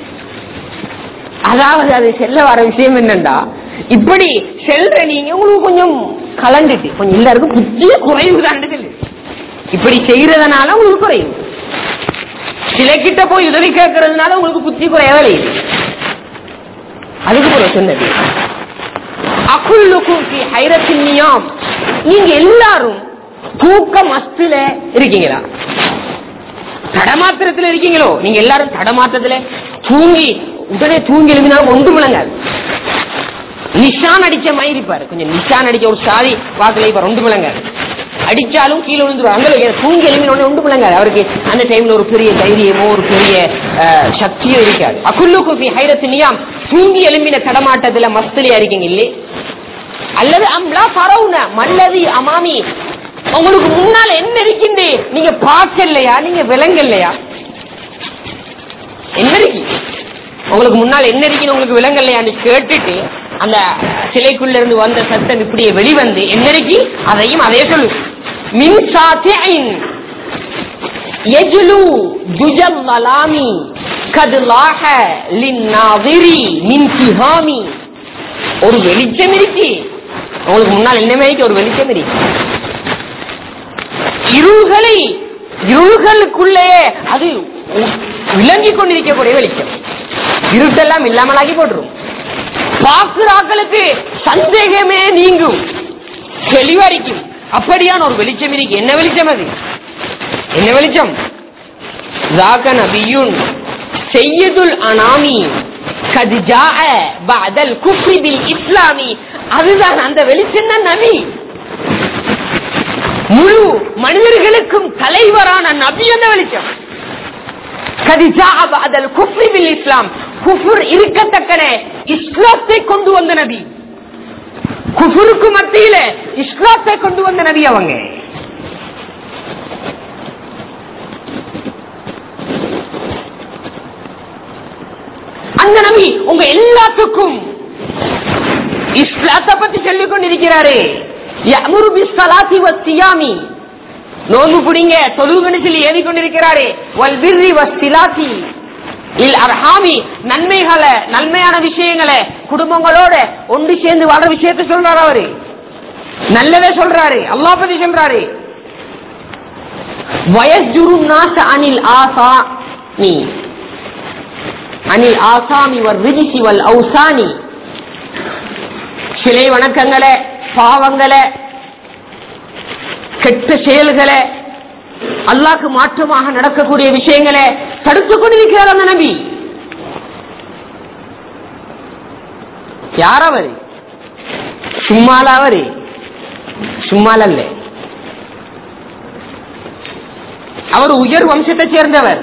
அதாவது அது செல்ல வர விஷயம் என்னண்டா, இப்படி செல்ற நீங்க உங்களுக்கு கொஞ்சம் கலந்துட்டு கொஞ்சம் எல்லாருக்கும் புத்திய குறைவுதான். இப்படி செய்யறதுனால உங்களுக்கு குறையும். சிலை கிட்ட போய் உதவி கேட்கறதுனால உங்களுக்கு புத்தி குறையவில்லை. அதுக்கு போல சொன்னது அகுல்லுக்கும் ஃபீ ஹைரத்தின் நியாம். நீங்க எல்லாரும் தூக்க மஸ்துல இருக்கீங்களா? தடமாத்திரத்துல இருக்கீங்களோ? நீங்க எல்லாரும் தடமாத்திரத்துல தூங்கி உடனே தூங்கி எழுப்பினாலும் ஒன்று முழங்காது. நிஷான் அடிச்ச மாதிரி இருப்பாரு. கொஞ்சம் நிஷான் அடிச்ச ஒரு சாதி வாக்குல இப்ப ஒன்று முழங்காது. அடிச்சாலும் கீழே விழுந்துருவார். அங்கே தூங்கி எழுப்பின ஒன்று முழங்காது. அவருக்கு அந்த டைம்ல ஒரு பெரிய தைரியமோ ஒரு பெரிய சக்தியோ இருக்காது. அகுல்லுக்கும் ஃபீ ஹைரத்தின் நியாம். தூங்கி எழுப்பின தடமாட்டத்துல மஸ்துலையா இருக்கீங்க இல்லே? அல்லது அம்லா பரவுன மல்லதி அமாமி. உங்களுக்கு முன்னால என்ன இருக்கின்றே நீங்க பார்க்கலையா? நீங்க விளங்கலையா? என்ன இருக்கு உங்களுக்கு முன்னால், என்ன இருக்குன்னு உங்களுக்கு விளங்கலையான்னு கேட்டுட்டு அந்த சிலைக்குள்ள இருந்து வந்த சத்தம் இப்படியே வெளிவந்து என்ன இருக்கு அதையும் அதே சொல்லு. மின் சாத்தின் யஜ்லு ஜுஜல் வலாமி கத்லாஹ லின்னாதிரி மின் திஹாமி. ஒரு வெளிச்சம் இருக்கு உங்களுக்கு முன்னால். என்னமே ஒரு வெளிச்சம் இருக்கு. இருள்களுக்குள்ளே அது விளங்கிக் கொண்டிருக்கக்கூடிய வெளிச்சம். இருட்டெல்லாம் இல்லாமலாகி போட்டுரும். பாக்குறாக்களுக்கு சந்தேகமே நீங்கும், தெளிவரிக்கும். அப்படியான ஒரு வெளிச்சம் இருக்கு. என்ன வெளிச்சம் அது? என்ன வெளிச்சம்? ذاك نبي سيد الانام قد جاء بعد الكفر بالاسلام. அதுதான் அந்த வெளிச்சம் தான் நபி. முழு மனிதர்களுக்கும் தலைவரான நபி என்ற வெளிச்சம். இஸ்லாம் குஃபுர் இருக்கத்தக்கன இஸ்லாத்தை கொண்டு வந்த நபி. குஃபுருக்கு மத்தியில இஸ்லாத்தை கொண்டு வந்த நபி அவங்க. அந்த நபி உங்க எல்லாத்துக்கும் இஸ்லாத்தை பத்தி சொல்லிக் கொண்டிருக்கிறாரு. யஅமுரு பிஸ்ஸலாத்தி வஸ்ஸியாமி. நோன்பு பிடிங்க, தொழுகன்னு சொல்லி ஏவி கொண்டிருக்கிறாரே. வல் பிர்ரி வஸ்ஸிலாத்தி இல் அர்ஹாமி. நன்மைகளை, நன்மையான விஷயங்களை, குடும்பங்களோட ஒன்று சேர்ந்து வாழற விஷயத்தை சொல்றாரு. அவரு நல்லதே சொல்றாரு, அல்லாஹ் பத்தி சொல்றாரு. வயஸ்ஜுரு நாஸ அனில் ஆசாமி அனில் ஆசாமி வல் ரிஜ்ஸி வல் ஔசானி. சிலை வணக்கங்களை, பாவங்களை, கெட்ட செயல்களை, அல்லாஹ்க்கு மாற்றமாக நடக்கக்கூடிய விஷயங்களை தடுத்துக் கொண்டிருக்கிறார் அந்த நபி. யார் அவரு? சும்மால அவரு? சும்மால அல்ல. அவர் உயர் வம்சத்தை சேர்ந்தவர்,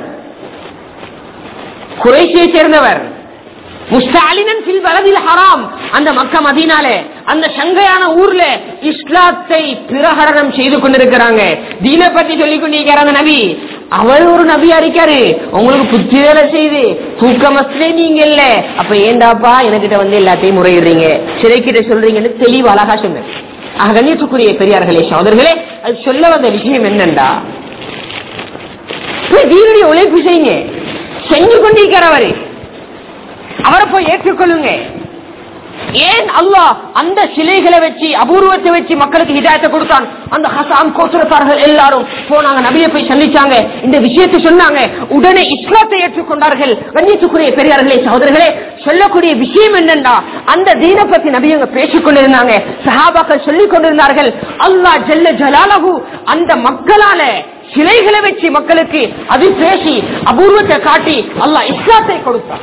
குறைஷியை சேர்ந்தவர். முஸ்தாலினன் ஃபில் பலதில் ஹராம். அந்த மக்கா மதீனாலே அந்த சங்கையான ஊர்ல இஸ்லாத்தை பிரகடனம் செய்து கொண்டிருக்கிறாங்க. தீனை பத்தி சொல்லிக் கொண்டிருக்கிறாங்க நபி. அவர் ஒரு நபியா இருக்காரு. உங்களுக்கு புத்தி வேலை செய்து தூக்க மஸ்லே நீங்க இல்ல. அப்ப ஏண்டாப்பா எனக்கிட்ட வந்து எல்லாத்தையும் முறையிடுறீங்க, சிறைக்கிட்ட சொல்றீங்கன்னு தெளிவு அழகா சொன்ன. கண்ணியத்துக்குரிய பெரியார்களே, சகோதரர்களே, அது சொல்ல வந்த விஷயம் என்னண்டா, தீனுடைய உழைப்பு செய்யுங்க. செஞ்சு கொண்டிருக்கிறவரு அவரை போய் ஏற்றுக்கொள்ளுங்க. ஏன் அல்லாஹ் அந்த சிலைகளை வச்சு அபூர்வத்தை வச்சு மக்களுக்கு ஹிதாயத்தை கொடுத்தான்? அந்த ஹசாம் கோத்திரத்தார்கள் எல்லாரும் போனாங்க, நபியை போய் சந்திச்சாங்க, இந்த விஷயத்தை சொன்னாங்க, உடனே இஸ்லாத்தை ஏற்றுக்கொண்டார்கள். கண்ணியத்துக்குரிய பெரியார்களே சகோதரர்களே, சொல்லக்கூடிய விஷயம் என்னன்னா, அந்த தீனை பத்தி நபியங்க பேசிக் கொண்டிருந்தாங்க, சஹாபாக்கள் சொல்லிக் கொண்டிருந்தார்கள். அல்லாஹ் ஜல்ல ஜலாலஹு அந்த மக்களால சிலைகளை வச்சு மக்களுக்கு அது பேசி அபூர்வத்தை காட்டி அல்லாஹ் இஸ்லாத்தை கொடுத்தான்.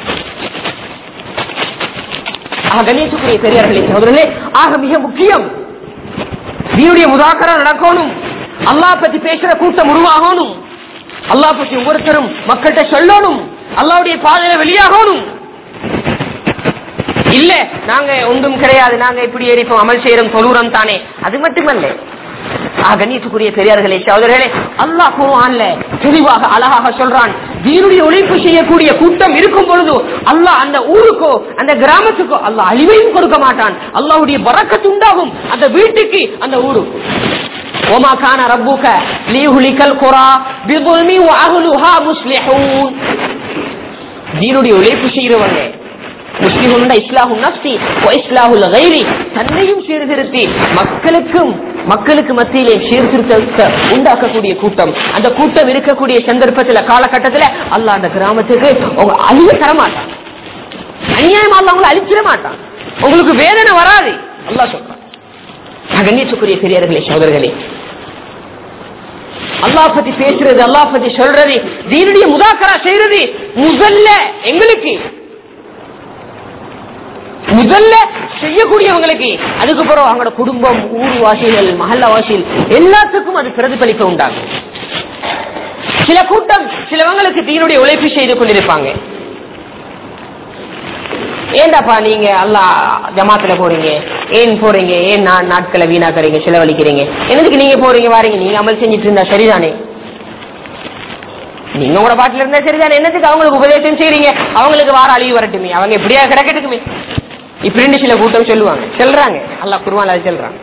கணேசுக்குரிய பெரியார்களே சகோதரர்களே, ஆக மிக முக்கியம் தீனுடைய முதாக்கரா நடக்கணும். அல்லாஹ் பத்தி பேசுற கூட்டம் உருவாகணும். அல்லாஹ் பத்தி ஒவ்வொருத்தரும் மக்கள்கிட்ட சொல்லணும். அல்லாஹ்வுடைய பாதையில வெளியாகணும். இல்ல நாங்க ஒன்றும் கிடையாது, நாங்க இப்படி இருப்போம், அமல் செய்யறோம், தொழுறோம் தானே, அது மட்டுமல்ல. கண்ணியத்துக்குரிய பெரியார்களே சகோதரர்களே, அல்லாஹ் குர்ஆன்ல தெளிவாக அழகாக சொல்றான், தீனுடைய உழைப்பு செய்யக்கூடிய கூட்டம் இருக்கும் பொழுது அல்லாஹ் அந்த ஊருக்கோ அந்த கிராமத்துக்கோ அல்லாஹ் அழிவையும் கொடுக்க மாட்டான். அல்லாஹ்வுடைய பரக்கத் உண்டாகும் அந்த வீட்டுக்கு, அந்த ஊரு. وما كان ربك ليهلك القرى بظلم واهلها مصلحون. தீனுடைய உழைப்பு செய்யறவங்க முஸ்லிமுன்னா இஸ்லாஹு நஃப்ஸி வ இஸ்லாஹுல் கைரி, தன்னையும் சீர்திருத்தி மக்களுக்கு மத்தியிலே சீர்திருத்தத்தை உண்டாக்கக்கூடிய கூட்டம். அந்த கூட்டம் இருக்கக்கூடிய சந்தர்ப்பத்தில் காலகட்டத்தில் அல்லாஹ் அந்த கிராமத்துக்கு உங்க அழிவு தர மாட்டான். அநியாயம் அல்லாஹ் உங்களை அழிச்சிட மாட்டான். உங்களுக்கு வேதனை வராது அல்லாஹ் சொல்றான். கண்ணியத்துக்குரிய பெரியார்களே சகோதரர்களே, அல்லாஹ் பத்தி பேசுறது, அல்லாஹ் பத்தி சொல்றது, தீனுடைய முதாக்கரா செய்யறது முதல்ல எங்களுக்கு, முதல்ல செய்யக்கூடியவங்களுக்கு, அதுக்கப்புறம் அவங்களோட குடும்பம், ஊர் வாசிகள், மஹல்ல வாசிகள் எல்லாத்துக்கும் அது பிரதிபலிக்க உண்டாகும். சில கூட்டம் சிலவங்களுக்கு தீனுடைய உழைப்பு செய்து கொண்டிருப்பாங்க. ஏண்டாப்பா நீங்க அல்லாஹ் ஜமாத்துல போறீங்க, ஏன் போறீங்க, ஏன் நாட்களை வீணாக்குறீங்க, செலவழிக்கிறீங்க, என்னதுக்கு நீங்க போறீங்க வாரீங்க, நீங்க அமல் செஞ்சிட்டு இருந்தா சரிதானே, நீங்க உங்களோட பாட்டுல இருந்தா சரிதானே, என்னத்துக்கு அவங்களுக்கு உபதேசம் செய்றீங்க, அவங்களுக்கு வார அழிவு வரட்டுமே, அவங்க எப்படியா கிடக்கட்டுமே, இப்படின்னு சில கூட்டம் சொல்றாங்க. அல்லாஹ் குர்ஆன்ல அது சொல்றாங்க.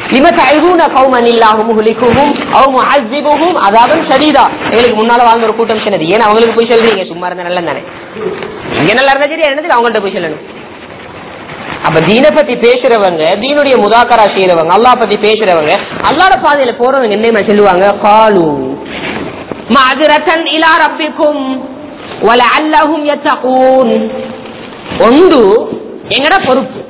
எங்களுக்கு முன்னால வாழ்ந்த ஒரு கூட்டம் சொன்னது, ஏன் அவங்களுக்கு போய் சொல்றீங்க, சும்மா இருந்தா நல்லா தானே, இங்க நல்லா இருந்தா சரி, என்னதுக்கு அவங்கள்ட்ட போய் சொல்லணும். அப்ப தீனை பத்தி பேசுறவங்க, தீனுடைய முதாக்கரா செய்யறவங்க, அல்லாஹ் பத்தி பேசுறவங்க, அல்லாஹ்வோட பாதையில போறவங்க என்ன சொல்லுவாங்க, காலு மஅذரத்தன் இலா ரப்பிக்கும் வலஅல்லஹும் யத்தகூன். ஒன்று எங்கட பொறுப்பு,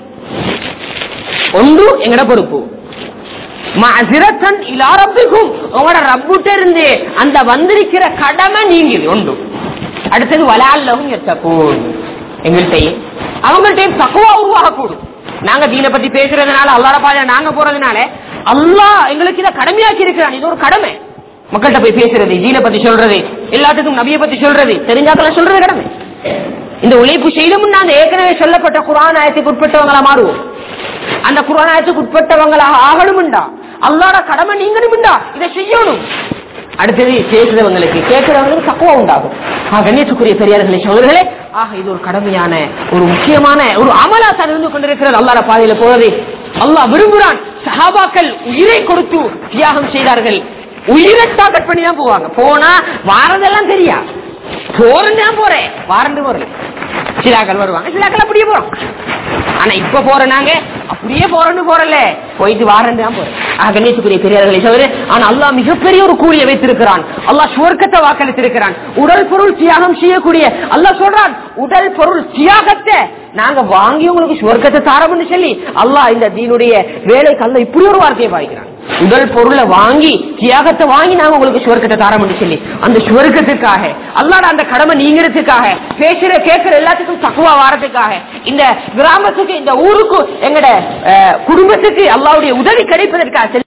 ஒன்று எங்கட பொறுப்பு, மஅذரத்தன் இலா ரப்பிக்கும், உங்களோட ரப்புட்ட இருந்து அந்த வந்திருக்கிற கடமை நீங்குது ஒன்று. அடுத்தது வலஅல்லஹும் யத்தகூன், எங்கள்கிட்டயே அவங்கள்ட்டையும் தக்வா உருவாகக்கூடும். நாங்க தீனை பத்தி பேசுறதுனால, அல்லாஹ்வோட பாதையில நாங்க போறதுனால அல்லாஹ் எங்களுக்கு இதை கடமையாக்கி இருக்கிறான். இது ஒரு கடமை. மக்கள்கிட்ட போய் பேசுறது, தீனை பத்தி சொல்றது, எல்லாத்துக்கும் நபியை பத்தி சொல்றது, தெரிஞ்சாக்கெல்லாம் சொல்றது கடமை. இந்த உழைப்பு செய்தோம்னா அந்த ஏற்கனவே சொல்லப்பட்ட குர்ஆன் ஆயத்துக்கு உட்பட்டவங்களா மாறுவோம். அந்த குர்ஆன் ஆயத்துக்கு உட்பட்டவங்களாக ஆகணும்டா, அல்லாஹ்வோட கடமை நீங்கணும்டா, இதை செய்யணும். அடுத்தது பேசுறவங்களுக்கு, கேட்கிறவங்களுக்கு தக்வா உண்டாகும். கண்ணியத்துக்குரிய பெரியார்களே சகோதரர்களே, இது ஒரு கடமையான, ஒரு முக்கியமான ஒரு அமலா தான் இருந்து கொண்டிருக்கிறது அல்லாஹ்வோட பாதையில போறது. அல்லாஹ் விரும்புறான். சஹாபாக்கள் உயிரை கொடுத்து தியாகம் செய்தார்கள். உயிரை டார்கெட் பண்ணி தான் போவாங்க. போனா வாரதெல்லாம் தெரியா, போறேன் தான் போறேன், வாரண்டு போறல. சிலாக்கள் வருவாங்க, சிலாக்கள் அப்படியே போறோம். ஆனா இப்ப போற நாங்க அப்படியே போறேன்னு போறல, போயிட்டு வாரண்டு தான் போறேன். கண்ணியத்துக்குரிய பெரியார்களை தவிர, ஆனா அல்லாஹ் மிகப்பெரிய ஒரு கூலியை வைத்திருக்கிறான். அல்லாஹ் சுவர்க்கத்தை வாக்களித்திருக்கிறான். உடல் பொருள் தியாகம் செய்யக்கூடிய அல்லாஹ் சொல்றான், உடல் பொருள் தியாகத்தை நாங்க வாங்கி உங்களுக்கு சுவர்க்கத்தை தாரம்னு சொல்லி அல்லாஹ் இந்த தீனுடைய வேலைக்கு அல்லாஹ் இப்படி ஒரு வார்த்தையை பாய்க்கிறான். உடல் பொருளை வாங்கி, தியாகத்தை வாங்கி நாங்க உங்களுக்கு சுவர்க்கத்தை தாரம்னு சொல்லி, அந்த சுவர்க்கத்துக்காக, அல்லாஹ்வோட அந்த கடமை நீங்கிறதுக்காக, பேசுற கேட்கிற எல்லாத்துக்கும் தக்வா வாரத்துக்காக, இந்த கிராமத்துக்கு, இந்த ஊருக்கு, எங்கட குடும்பத்துக்கு அல்லாஹ்வுடைய உதவி கிடைப்பதற்காக